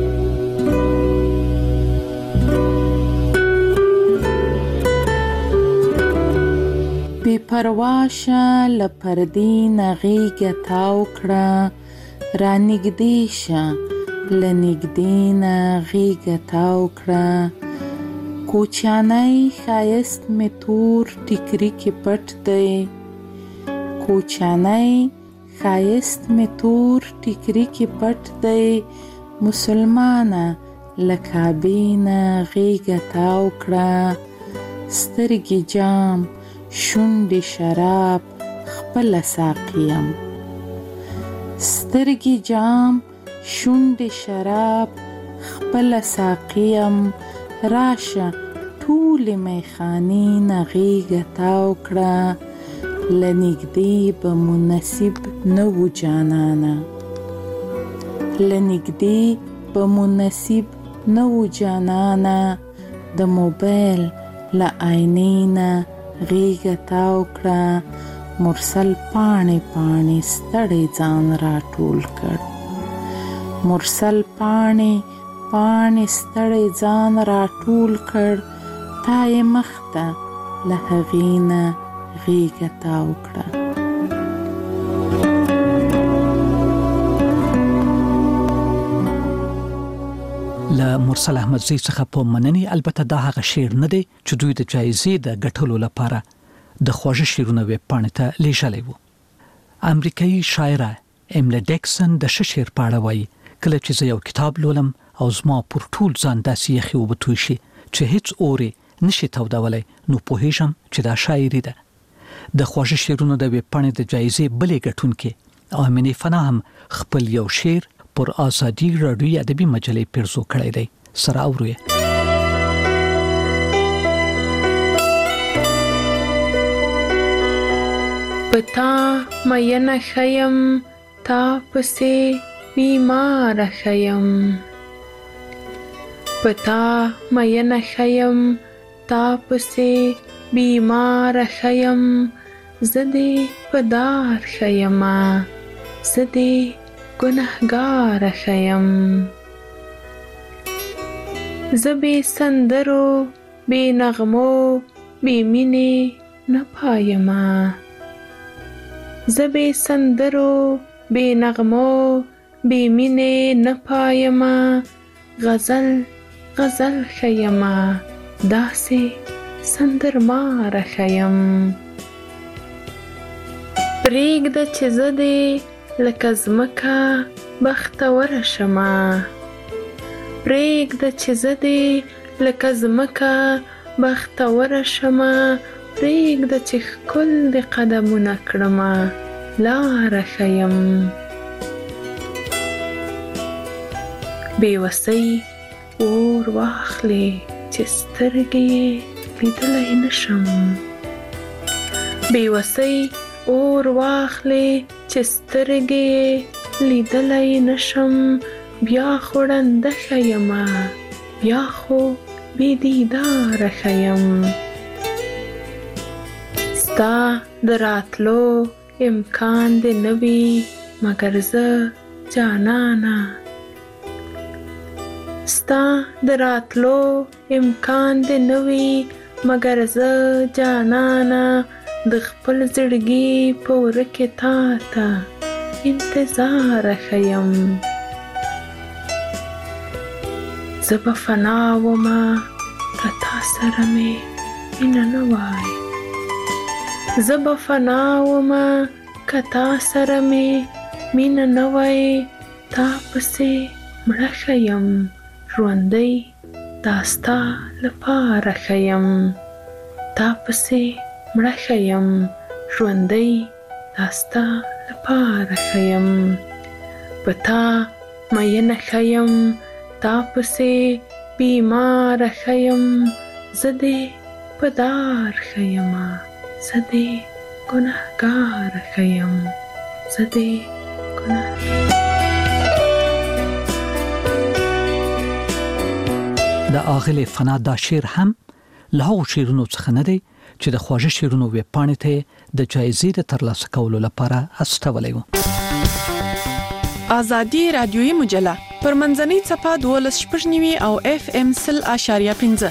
بی پرواشه لپردی نغیگه تاو کړه را نږدې شه له نږدې نغیگه تاو کړه کوچانی ښایست مې تور ټیکري کې پټ دی کوچانی ښایست مې تور ټیکري کې پټ دی مسلمانه له کعبې نه غیږه تاو کړه سترګې جام شونډې شراب خپله ساقیم سترګې جام شونډې شراب خپله ساقیم راشه ټولې میخانې نه غیږه تاو کړه له نږدې به مو نصیب نه وو جانانه له نږدې به مو نصیب نه وو جانانه د موبایل له آینې نه غیږه تاو کړه مرسل پاڼې پاڼې ستړی ځان راټول کړ مرسل پاڼې پاڼې ستړی ځان راټول کړ تا یې مخ ته له هغې نه غیږه تاو کړه. له مرسل احمدزی څخه په منني البته دا هغه شعر نه دی چې دوی د جایزې د ګټلو لپاره د خواجه شیرونه ویب پاڼې ته لیږلی وو. امریکایي شاعره ایمله ډیکسن د ښه شعر په اړه وایي کله چې زه یو کتاب لولم او زما پر ټول ځان داسې یخې اوبه توی شي چې هیڅ اور یې نشي تودولی نو پوهیږم چې دا شاعري ده. د خواجه شیرونو د ویب پاڼې د جایزې بلې ګټونکې امینه فنا هم خپل یو شعر پر آزادی راډیو ادبي مجلې پیرزو کړی دی. سره اورئ. پتا مینه خیم تا پسې بیمار خیم پتا مینه خیم تا پسې بیمار خیم زدی پدار خیما زدی گناهگار خیم زبی سندرو بی نغمو بی مینی نپایما زبی سندرو بی نغمو بی مینی نپایما غزل غزل خیما داسی سندرمار خیم پریگ دا چیزا دی لکه زمکه بختوره شما پریږده چې زه دې لکه ځمکه بختوره شمه پریږده چې ښکل دې قدمونه کړمه لاره ښیم بېوسۍ اور واخلې چې سترګې یې لیدلی نشم بېوسۍ اور واخلې چې سترګې یې لیدلی نشم بیا خو ړنده ښه یمه بیا خو بې دیداره ښه یم ستا د راتلو امکان دې نه وي مګر زه جانانه ستا د راتلو امکان دې نه وي مګر زه جانانه د خپل زړګي په وره کې تا ته انتظاره ښه یم زه به فنا ومه که تا سره مې مینه نه وای زه به فنا ومه که تا سره مې مینه نه وای تا پسې مړه ښیم ژوندۍ داستا لپاره ښیم تا پسې مړه ښیم ژوندۍ داستا لپاره ښیم په تا مینه ښیم تا پسې بیماره ښیم زه دې په دار ښیمه زه دې ګنهګاره ښیم زه دې ګنهګاره. د اغلې فنا دا شعر هم له هغو شعرونو څخه نه دی چې د خواږه شعرونو ویب پاڼې ته د جایزې د ترلاسه کولو لپاره استولی و. آزادي رادیوي مجله پر منځنۍ څپه دولس شپږ نوي او اف ام سل اشاریه پنځه.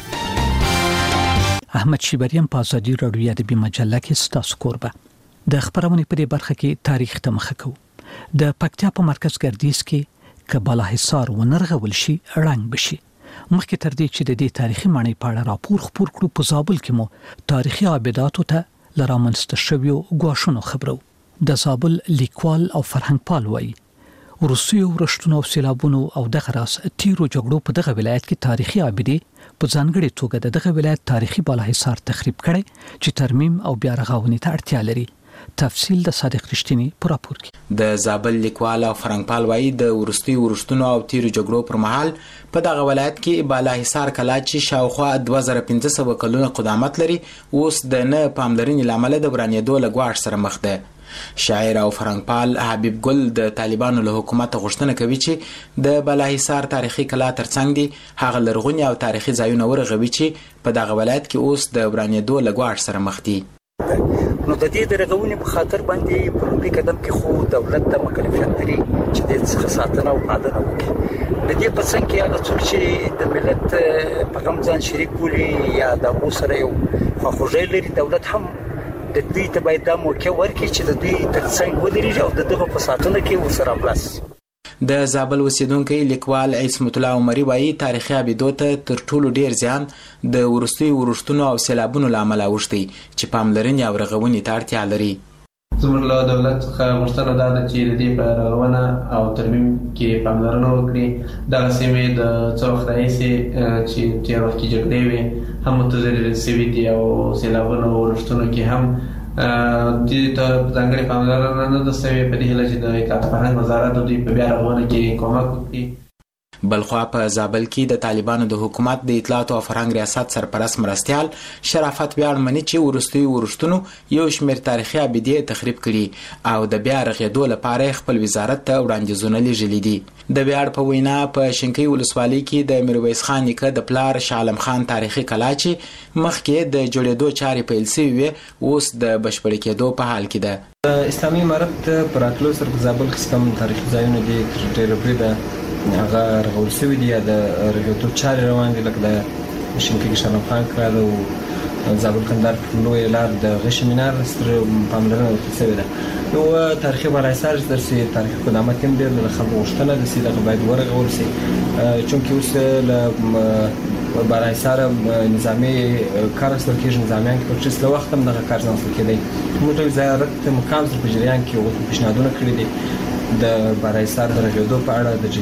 احمد شیبریان په آزادي رادیوي ادبي مجله کې ستاسو کوربه. د خبرونې په دې برخه کې تاریخ ته مخه کوو. د پکتیا په مرکز ګردیز کې کباله حصار ونرغول شي رنگ بشي. مخکې تر دې چې د دې تاریخي معنی په اړه راپور خپور کړو په زابل کې مو تاریخي عابداتو ته لرامنځته شویو ګواښونو خبرو. د زابل لیکوال او فرهنګ پال وایي روسیو ورشتونو او سیلابونو او دغه راس تیرو جګړو په دغه ولایت کې تاریخي عابدې په ځانګړي توګه د دغه ولایت تاریخي بالاحصار تخریب کړي چې ترمیم او بیا رغاونې ته اړتیا لري. تفصیل د صادق رښتینی پر راپور کې. د زابل لیکوال او فرهنګ پال وایي د ورستي ورشتونو او تیرو جګړو پر مهال په دغه ولایت کې بالاحصار کلا چې شاوخوا دوه زره پنځه سوه کلونه قدامت لري اوس د نه پاملرنې لامل د ورانېدو له ګواښ سره مخ ده. شاعر او فرهنګپال حبیب ګل د طالبانو له حکومت غوښتنه کوي چې د بالاحصار تاریخي کلا ترڅنګ دي هغه لرغونی او تاریخي ځایونه ورغوي چې په دغه ولایت کې اوس د ورانېدو له ګواښ سره مخ دي. نو د دې د رغونې په خاطر باندې په لومړي قدم کې خو دولت د مکلفیت لري چې د څخه ساتنه او پالنه وکړي. د دې په څنګ کې هغه څوک چې د ملت په غم ځان شریک بولي یا د هغو سره یو خواخوږي لري دولت هم د دې ته باید دا موقع ورکړي چې د دې ترڅنګ ودرېږي او د دغه په ساتنه کې ورسره بلاس. د زابل اوسیدونکي لیکوال عصمت الله عمري وایي تاریخي ابیدو ته تر ټولو ډیر زیان د ورستي ورشتونو او سیلابونو لامل اوښتي چې پاملرنې او رغونې ته اړتیا لري. زموږ له دولت څخه غوښتنه ده چې د دې په رغونه او ترمیم کې پاملرنه وکړي. دغه سیمې د څو وخت راهیسې چې تېر وخت کې جګړې وې هم متضررې شوي دي او سیلابونو او ورښتونو کې هم دې ته ځانګړې پاملرنه نه ده شوې په دې هیله چې د اطلاعات فرهنګ وزارت د دوی په بیا رغونه کې کومک وکړي. بلخوا په زابل کې د طالبانو د حکومت د اطلاعات او فرهنګ ریاست سرپرست مرستيال شرافت ویاړ مني چې ورستي ورشتونو یو شمېر تاریخي ابیدې تخریب کړي او د بیا رغېدو لپاره خپل وزارت ته وړاندیزونه لیږلي دي. د ویاړ په وینا په شینکۍ ولسوالۍ کې د میرویس خان نیکه د پلار شاه عالم خان تاریخي کلا چې مخکې د جوړېدو چارې پیل شوې وې اوس د بشپړ کېدو په حال کې ده. اسلامي امارت پر اتلو سره په زابل کې کوم تاریخي ځایونه دي تر ډېره بریده هغه رغول شوي دي یا د رغېدو چارې روان دي لکه د شینکۍ شاه عالم خان کلا او زابل کندهار لویه لار د غشي مینار ستر پاملرنه وکړل شوې ده. یو تاریخي بالاحصار چې درسي تاریخي قدامت هم ډېر له خلکو غوښتنه ده چې دغه باید ورغول شي چونکې اوس له بالاحصار نظامي کار اخیستل کېږي نظامیان کې چې له وخت هم دغه کار نه اخیستل کېدی. موږ د وزارت مقام سره په جریان کې یو پیشنهادونه کړي دي د بالاحصار د رغېدو په اړه د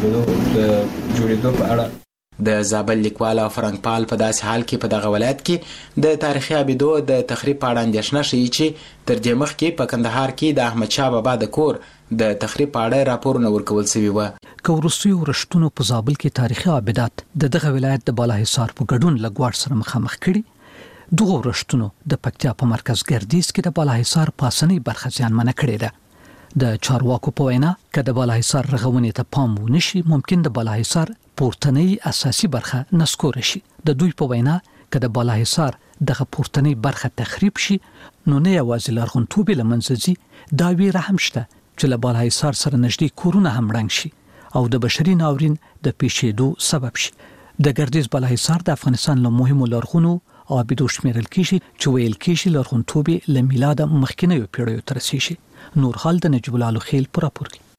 جوړېدو په اړه. د زابل لیکوال او فرهنګپال په داسې حال کې په دغه ولایت کې د تاریخي ابیدو د تخریب په اړه اندېښنه ښیي چې تر دې مخکې په کندهار کې د احمد شاه بابا د کور د تخریب په اړه راپورونه ورکول شوي وو. که وروستیو ورښتونو په زابل کې تاریخي ابیدات د دغه ولایت د بالاحصار په ګډون له ګواښ سره مخامخ کړي دغه ورښتونو د پکتیا په مرکز ګردیز کې د بالاحصار پاسنۍ برخه زیانمنه کړې ده. د چارواکو په وینا که د بالاحصار رغونې ته پام ونشي ممکن د بالاحصار پورتنۍ اساسي برخه نسکور شي. د دوی په وینا که د بالاحصار دغه پورتنۍ برخه تخریب شي نو نه یوازې لرغونتوب له منځه ځي دا ویره هم شته چې له بالاحصار سره نږدې کورونه هم ړنګ شي او د بشري ناورین د پیښېدو سبب شي. د ګردیز بالاحصار د افغانستان له مهمو لرغونو عابدو شمیرل کیږي چې ویل کیږي لرغونتوب له میلاد مخکینیو پیړیو تر رسیږي. نور حال د نجیب الله خیل پر راپور کې.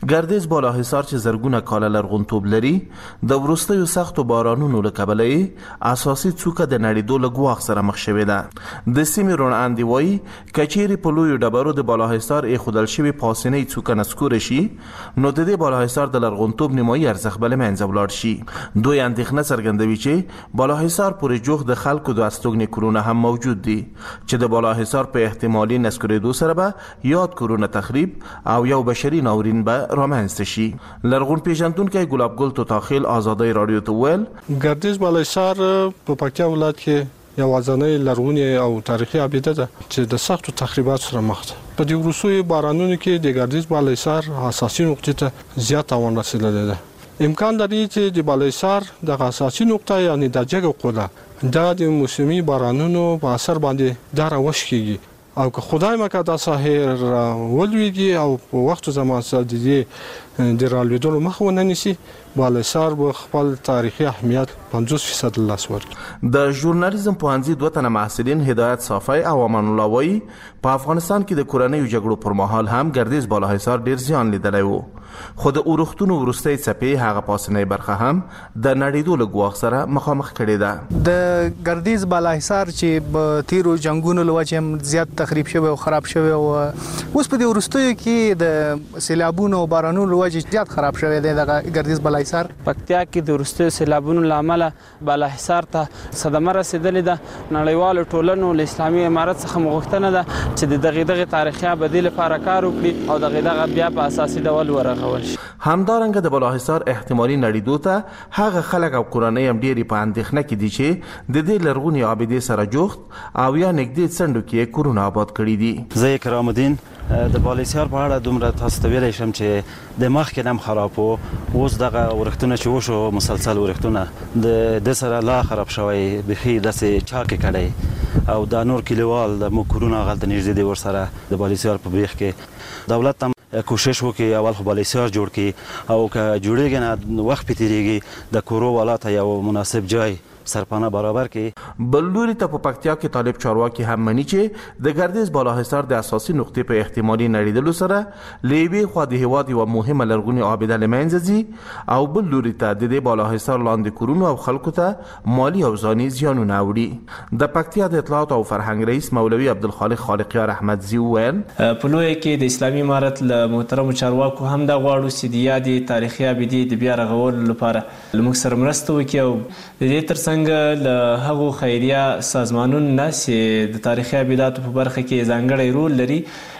ګردیز بالاحصار چې زرګونه کاله لرغونتوب لري د وروستیو سختو بارانونو له کبله یې اساسي څوکه د نړیدو له ګواښ سره مخ شوې ده. د سیمې روڼاندې وایي که چیرې په لویو ډبرو د بالاحصار ایښودل شوې پاسنۍ څوکه نسکوره شي نو د دې بالاحصار د لرغونتوب نیمایي ارزښت به له منځه ولاړ شي. دوی اندېښنه څرګندوي چې بالاحصار پورې جوخت د خلکو د استوګنې کورونه هم موجود دي چې د بالاحصار په احتمالي نسکورېدو سره به یاد کورونه تخریب او یو بشري ناورین به رامنځته شي. لرغون پیژندونکی ګلاب ګل توتاخیل آزادۍ رادیو ته ویل ګردیز بالاحصار په پکتیا ولایت کې یو ځانګړی لرغونی او تاریخي ابیده ده چې د سختو تخریبات سره مخ ده. په دې وروستیو بارانونو کې د ګردیز بالاحصار اساسي نقطې ته زیات تاوان رسیدلی ده. امکان لري چې د بالاحصار د اساسي نقطه یعنی د جګ قله دا د موسمي بارانونو په اثر باندې دا راوښکیږي او که خدای مکه دا ساحه ولویږي او په وخت زمان سره د دې د رالوېدلو مخه ونه نیسي بالاحصار به خپل تاریخي اهمیت پنځوس فیصد لاس ورکړي. د ژورنالیزم پوهنځي دوه تنه محصلین هدایت صافی او امان الله وایي په افغانستان کې د کورنیو جګړو پر مهال هم ګردیز بالاحصار ډیر زیان لیدلی و خو د اورښتونو وروستۍ څپې هغه پاسنۍ برخه هم د نړیدو له ګواښ سره مخامخ کړې ده. د ګردیز بالاحصار چې په تیرو جنگونو له وجې هم زیات تخریب شوی او خراب شوی او اوس په دې وروستیو کې د سیلابونو او بارانونو له وجې زیات خراب شوی دی د ګردیز بالاحصار. پکتیا کې د وروستیو سیلابونو له امله بالاحصار ته صدمه رسیدلې ده. نړیوالو ټولنو له اسلامي امارت څخه غوښتنه ده چې د دغې دغې تاریخي ابدي لپاره کار وکړي او دغې دغه بیا په اساسي ډول ورغول شي. همدارنګه د بالاحصار احتمالي نړیدو ته هغه خلک او کورنۍ هم ډېرې په اندېښنه کې دي چې د دې لرغونې عابدې سره جوخت او یا نږدې څنډو کې کورونه آباد کړي دي. زه کرام الدین د بالاحصار په اړه دومره تاسو ته ویلی شم چې د مخکې نه هم خراب و اوس دغه ورښتونه چې وشو مسلسل ورښتونه د ده سره لا خراب شوی بیخي داسې چاکې کړی او دا نور کلیوال د موږ کورونه هغلته نږدې دي ورسره د بالاحصار په بیخ کې دولت هم کوشش وکړي اول خو بالاحصار جوړ کړي او که جوړېږي نه وخت پې تېرېږي د کورو والا ته یو مناسب جای سرپانه برابر کړي. بل لوري ته په پکتیا کې طالب چارواکي هم مني چې د ګردیز بالاحصار د اساسي نقطې په احتمالي نړیدلو سره له یوې خوا د هېواد یوه مهمه لرغونې عابده له منځه ځي او بل لوري ته د دې بالاحصار لاندې کورونو او خلکو ته مالي او ځاني زیانونه اوړي. د پکتیا د اطلاعات او فرهنګ رئیس مولوي عبدالخالق خالقیار احمدزي وویل په لویه کې د اسلامي امارت له محترمو چارواکو هم دا غواړو چې د یادې تاریخي عابدې د بیا رغولو لپاره له موږ سره مرسته وکړي او د دې تر څنګ له هغو خیریه سازمانونو نه چې د تاریخي عابداتو په برخه کې ځانګړی رول لري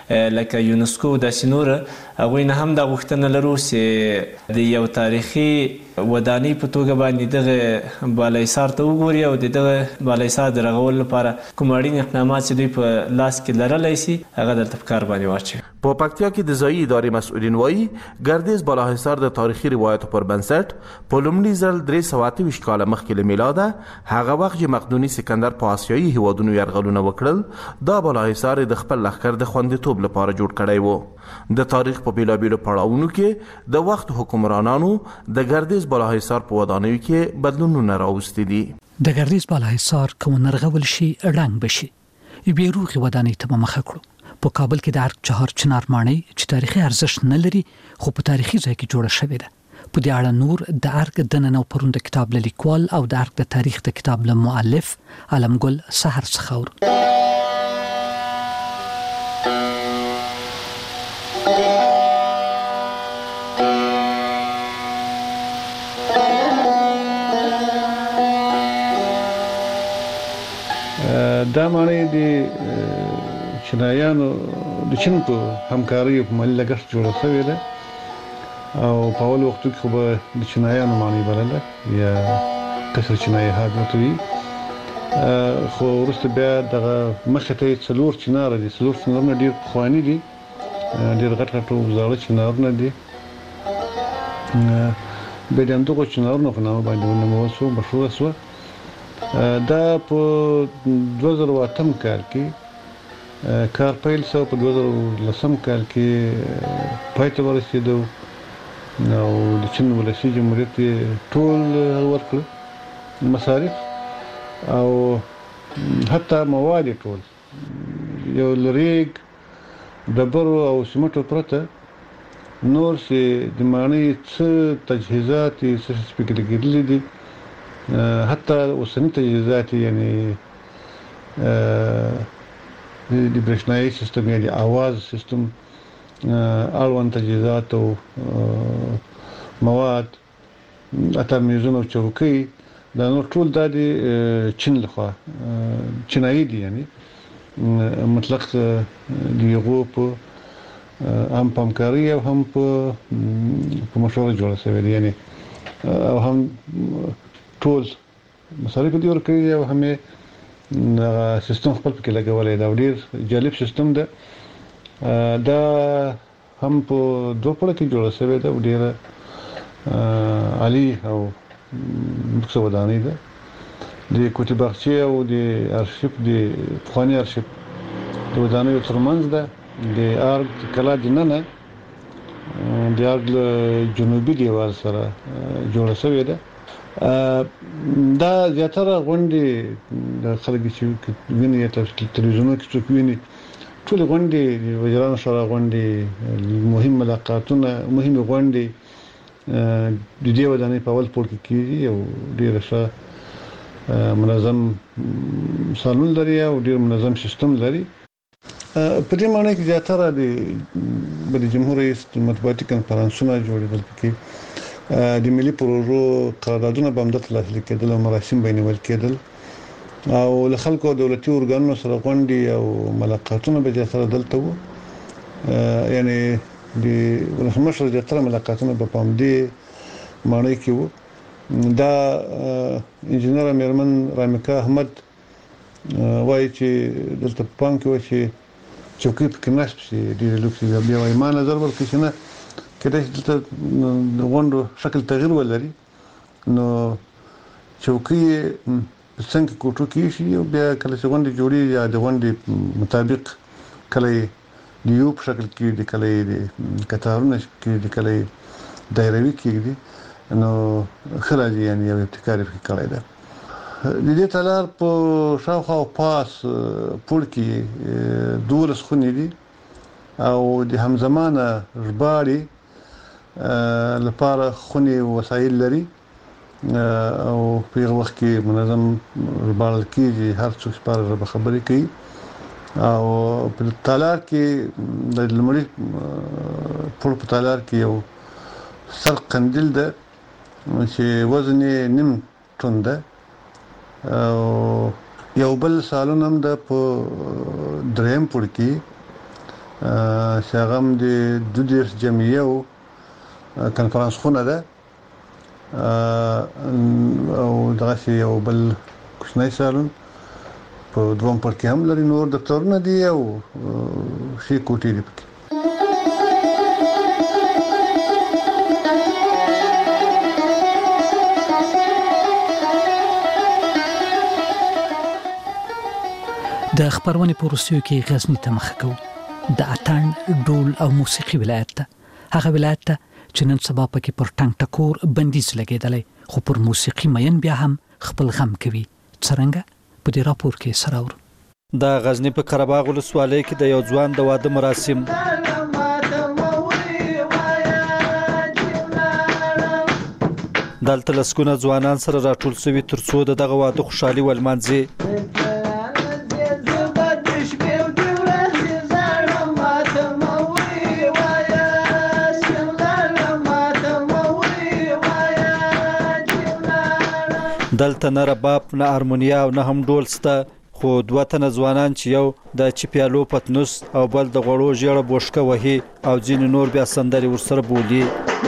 لکه یونسکو داسې نور هغوی نه هم دا غوښتنه لرو چې د یو تاریخي ودانۍ په توګه باندې دغه بالاحصار ته وګوري او د دغه بالاحصار د رغولو لپاره کوم اړین اقدامات چې دوی په لاس کې لرلی شي هغه دلته په کار باندې واچوي. په پکتیا کې د ځایي ادارې مسؤلین وایي ګردیز بالاحصار د تاریخي روایتو پر بنسټ په لومړي ځل درې سوه اته ویشت کاله مخکې له میلاده هغه وخت چې مقدوني سکندر په اسیایي هیوادونو یرغلونه وکړل دا بالاحصار د خپل لښکر د خوندیتوب لپاره جوړ کړی و. د تاریخ په بیلابیلو پړاوونو کې د وخت حکمرانانو د ګردیز بالاحصار په ودانیو کې بدلونونه راوستي دي. د ګردیز بالاحصار کوم نرغول شي رنګ بشي یوې روغې ودانۍ ته مخه کړو. په کابل کې د ارګ چهار چنار ماڼۍ چې تاریخي ارزښت نه لري خو په تاریخي ځای کې جوړه شوې ده. په دې اړه نور د ارګ د نن او پرون د کتاب له لیکوال او د ارګ د تاریخ د کتاب له مؤلف علمګل سحر څخه اورو. دا ماڼۍ د چینایانو د چین په همکارۍ په مالي لګښت جوړه شوې ده او په اول وختو کې خو به د چینایانو ماڼۍ بلله یا قصر چینایي هاګ ورته وایي خو وروسته بیا دغه مخې ته یې څلور چناره دي. څلور چنارونه ډېر پخواني دي ډېر غټ غټ او زاړه چنارونه دي. بیا د همدغو چنارونو په نامه باندې ونومول شو مشهوره شوه. دا په دوه زره اتم کال کې کار پیل شو په دوه زره لسم کال کې پای ته ورسېدو او د چین ولسي جمهوریت ټول ورکړه مصارف او حتی مواد ټول یو لریګ ډبرو او سمټو پرته نور سي د معنی څه تجهیزات څه سپیکر کېدلې دي حتی اوسنی تجهیزات یعنی د برېښنایي سیستم یا د आवाज سیستم اړوند تجهیزات او مواد اته میزونه او چوکۍ دا نور ټول د چین لخوا چینایي دي یعنی مطلق د یو په هم پامکاری او هم په مشوره جوړه شوې دي یعنی او هم ټول مصارف دي ورکړي او هم سیستم خپل کې لګولې دا ډیر جالب سیستم ده دا هم په دوه پړه کې جوړه شوې ده ډیر عالی او څه ودانې ده د کوټي باغچې او د ارشیف د پخوانی ارشیف د ودانیو ترمنځ ده د ارګ کلا جننه د ارګ جنوبي دیوال سره جوړه شوې ده دا زیاتره غونډې د خلک چې ویني تلویزیونونو کې څوک ویني ټول غونډې د وزیرانو سره غونډې مهم ملاقاتونه مهمه غونډې د دې ودانۍ په اول پوړ کې کیږي او ډیر ښه منظم سالون لري او ډیر منظم سیستم لري په دې معنی کې زیاتره د بل جمهور رئیس مطبوعاتي کنفرانسونه جوړېدل کې د ملي پروژو قراردادونه به هم دلته لاسلیک کېدل او مراسم بینول کېدل او له خلکو او دولتي ارګانونو سره غونډې او ملاقاتونه به زیاتره دلته وو یعنی د ولسمشر زیاتره ملاقاتونه به په همدې معنی کې وو دا انجنیر میرمن رامیکا احمد وایي چې دلته پام کې و چې چوکۍ پکې نصب شي ډېرې لوکسې بیا وایي ما نظر ورکړي چې نه کېدای شي دلته د غونډو شکل تغییر ولري نو چوکۍ په څنګه کوټو کې شي او بیا کله چې غونډې جوړېږي یا د غونډې مطابق کله د یو په شکل کې د کله د کتارونه کې د کله دایروي کېږي نو خراجي یعنی یو ابتکار کې کړی دی د دې تلار په شاوخوا او پاس پور کې دولس خونې دي او د همزمانه ژباړې لپاره خونې وسایل لري او په یو وخت کې منظم ژباړل کېږي هر څوک لپاره ژبه خبرې کوي او په تالار کې د لمړي پور په تالار کې یو سر قندیل ده چې وزن یې نیم ټن ده او یو بل سالون هم ده په دریم پور کې چې هغه هم د دوه دیرش جمعیه او کنفرانس خونه ده او دغه یو بل کوچنی سالون په دوم پور کې هم لري نور دفترونه دي او شي کوټې دي پکې د خبرونه پروسیو کې غزنی ته مخ کو د اتن ډول او موسیقي ولایت ته هغه ولایت ته چې نن سبا پکې پر ټنګ ټکور بندیز لګیدلې خو پر موسیقي مین بیا هم خپل غم کوي څنګه په دې راپور کې سراور د غزنی په قرهباغ ولسوالۍ کې د یو ځوان د واده مراسم دلته لسکونه ځوانان سره راټول شوي ترڅو دغه واده خوشحالي ولمانځي دلته نه رباب نه هارمونیا او نه هم ډول سته خو دوه تنه ځوانان چې یو د چپیالو پتنوس او بل د غوړو ژیړه بوشکه وهي او ځینې نور بیا سندرې ورسره بولي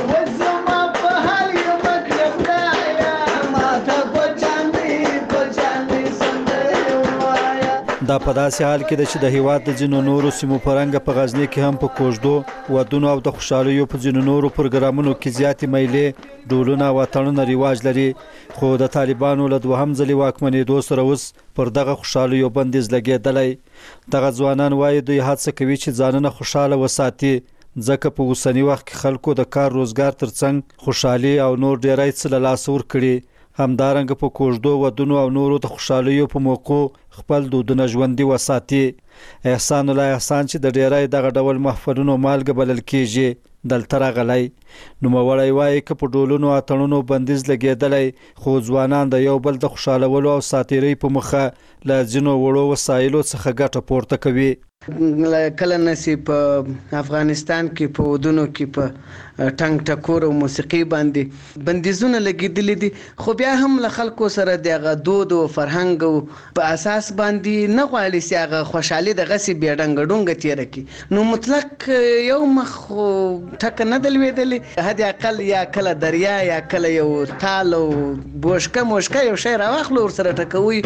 دا په داسې حال کې ده چې د هیواد د ځینو نورو سیمو په رنګه په غزنی کې هم په کوژدو ودونو او د خوشحالیو په ځینو نورو پروګرامونو کې زیاتې میلې ډولونه او اتڼونه رواج لري خو د طالبانو له دوهم ځلې واکمنېدو سره اوس پر دغه خوشحالیو بندیز لګېدلی دغه ځوانان وایي دوی هڅه کوي چې ځانونه خوشحاله وساتي ځکه په اوسني وخت کې خلکو د کار روزګار ترڅنګ خوشحالي او نور ډیری څه له لاسه ورکړي همدارنګه په کوژدو ودونو او نورو د خوشحالیو په موقع خپل دودونه ژوندي وساتي احسان الله احسان چې د ډیری دغه ډول محفلونو مالګه بلل کیږي دلته راغلی. نوموړی وایي که په ډولونو اتڼونو بندیز لګېدلی خو ځوانان د یو بل د خوشحالولو او ساتیرۍ په مخه له ځینو وړو وسایلو څخه ګټه پورته کوي. کله نسی په افغانستان کې په ودونو کې په ټنګ ټکور او موسیقي باندې بندیزونه لګېدلي دي خو بیا هم له خلکو سره د هغه دود او فرهنګ او په اساس باندې نه غواړي چې هغه خوشحالي دغسې بې ډنګه ډونګه تېره کړي. نو مطلق یو مخ ټکه نه ده لوېدلې حد اقل یا کله دریا یا کله یو تال او بوشکه موشکه یو شی راواخلو ورسره ټکوي.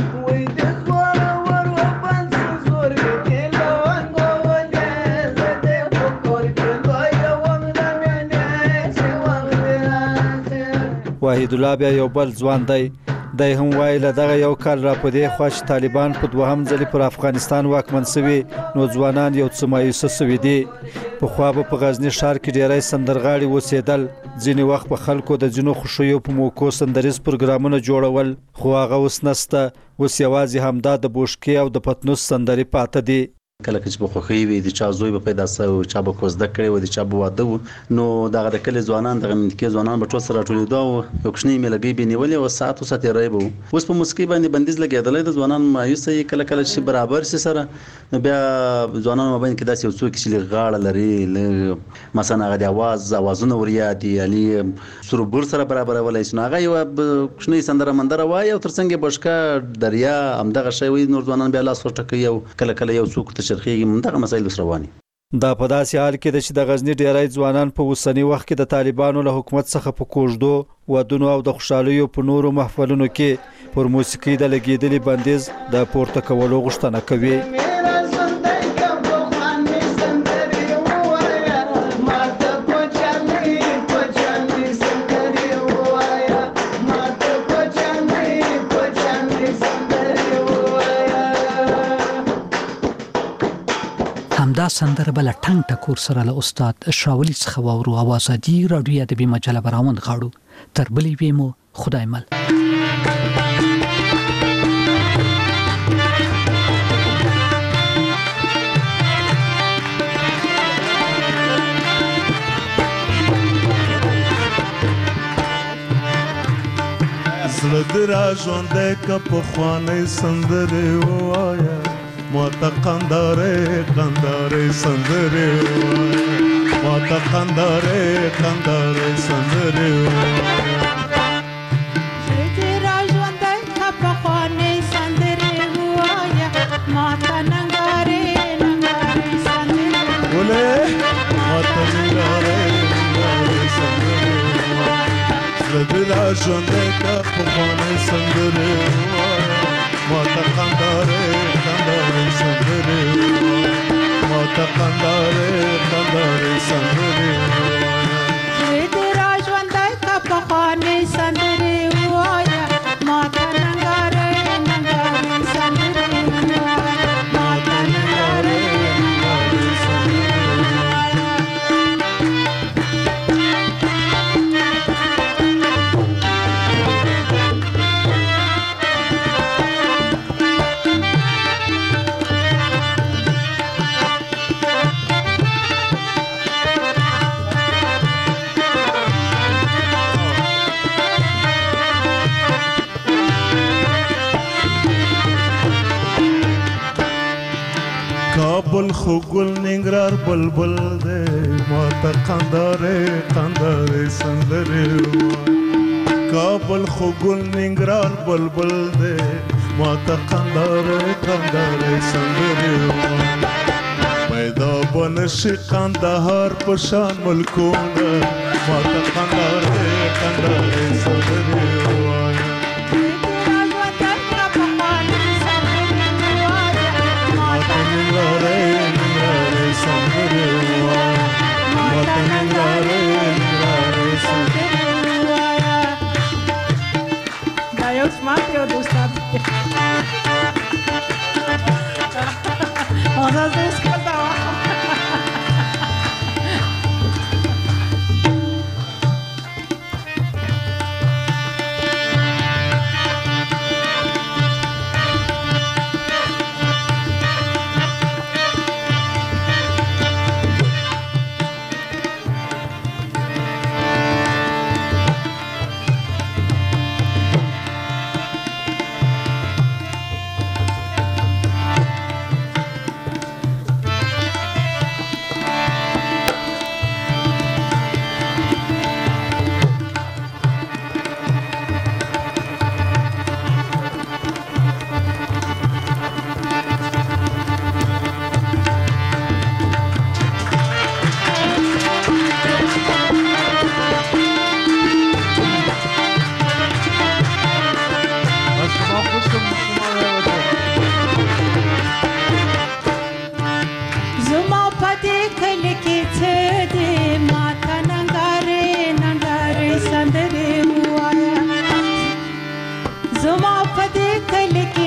واحد الله بیا یو بل ځوان دی. دی هم وایي له دغه یو کال را په دې خوا چې طالبان په دوهم ځلې پر افغانستان واکمن سوي نو ځوانان یو څه مایوسه سوي دي. پخوا به په غزني ښار کې ډیری سندرغاړي اوسېدل. ځینې وخت په خلکو د ځینو خوښیو په موکو سندریز پروګرامونه جوړول خو هغه اوس نسته. اوس یوازې همدا د بوشکې او د پتنوس سندرې پاته دي. کله چې په خوخي وي د چا زوی به پیدا سو چا به کوزده کړي و د چا به واده و نو دغه د کلی ځوانان دغه منطقې ځوانان به ټول سره راټولېدو او یو کوچنی میله به نیولې او ساعت او ساعت رای به اوس په موسیقي باندې بندیز لګېدلی د ځوانان مایوسه یې کله کله چې برابر سي سره نو بیا ځوانان مابین کې داسې یو څوک چې غاړه لري مثلا هغه د اواز اوازونه وريادي یعنی سروبور سره برابرولای شي هغه یو کوچنی سندره مندره وای او ترڅنګ بشکا دریا همدغه شی وي نور ځوانان بیا لاس ورټکوي او کله کله یو څوک شرخیږي دغه مسایل رواني. دا په داسې حال کې ده چې د غزني ډیری ځوانان په اوسني وخت کې د طالبانو له حکومت څخه په کوژدو ودونو او د خوشحالیو په نورو محفلونو کې پر موسیقي د لګېدلي بندیز د پورته کولو غوښتنه کوي. همدا سندره بل ټنګ ټکور سره له استاد شاولی څخه واورو. اوازادي رادیو ادبي مجله براوند غاړو تر بلې ویمو خدای مل. زړه دې را ژوندی که پخوانۍ سندرې ووایه ماته قنداره قنداره سندره ماته قنداره قنداره سندره زړه را ژوندی که پخوانۍ سندرې ووایه ماته ننګارې ننګارې سندرې ولې ماته ننګارې ننګارې سندرې زړه دې را ژوندی که پخوانۍ سندرې ووایه ماته قنداره قنداره سندره ماته قنداره قنداره سندره زړه دې را ژوندی که پخوانۍ سندرې ووایه ماته ننګارې ننګارې سندرې ماته ننګارې ننګارې سندرې کابل خو ګل ننګرهار بلبل دی ماته قنداره قنداره سندرې کابل خو ګل ننګرهار بلبل دی ماته قنداره قنداره سندرې پیدا بنشي قندهار په شان ملکونه ماته قنداره قنداره سندرې Смотрю, достаточно. Она здесь сказала.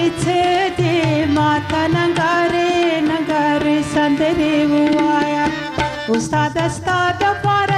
څه دې ماته ننګارې ننګارې سندرې ووایا استاد ستا د پاره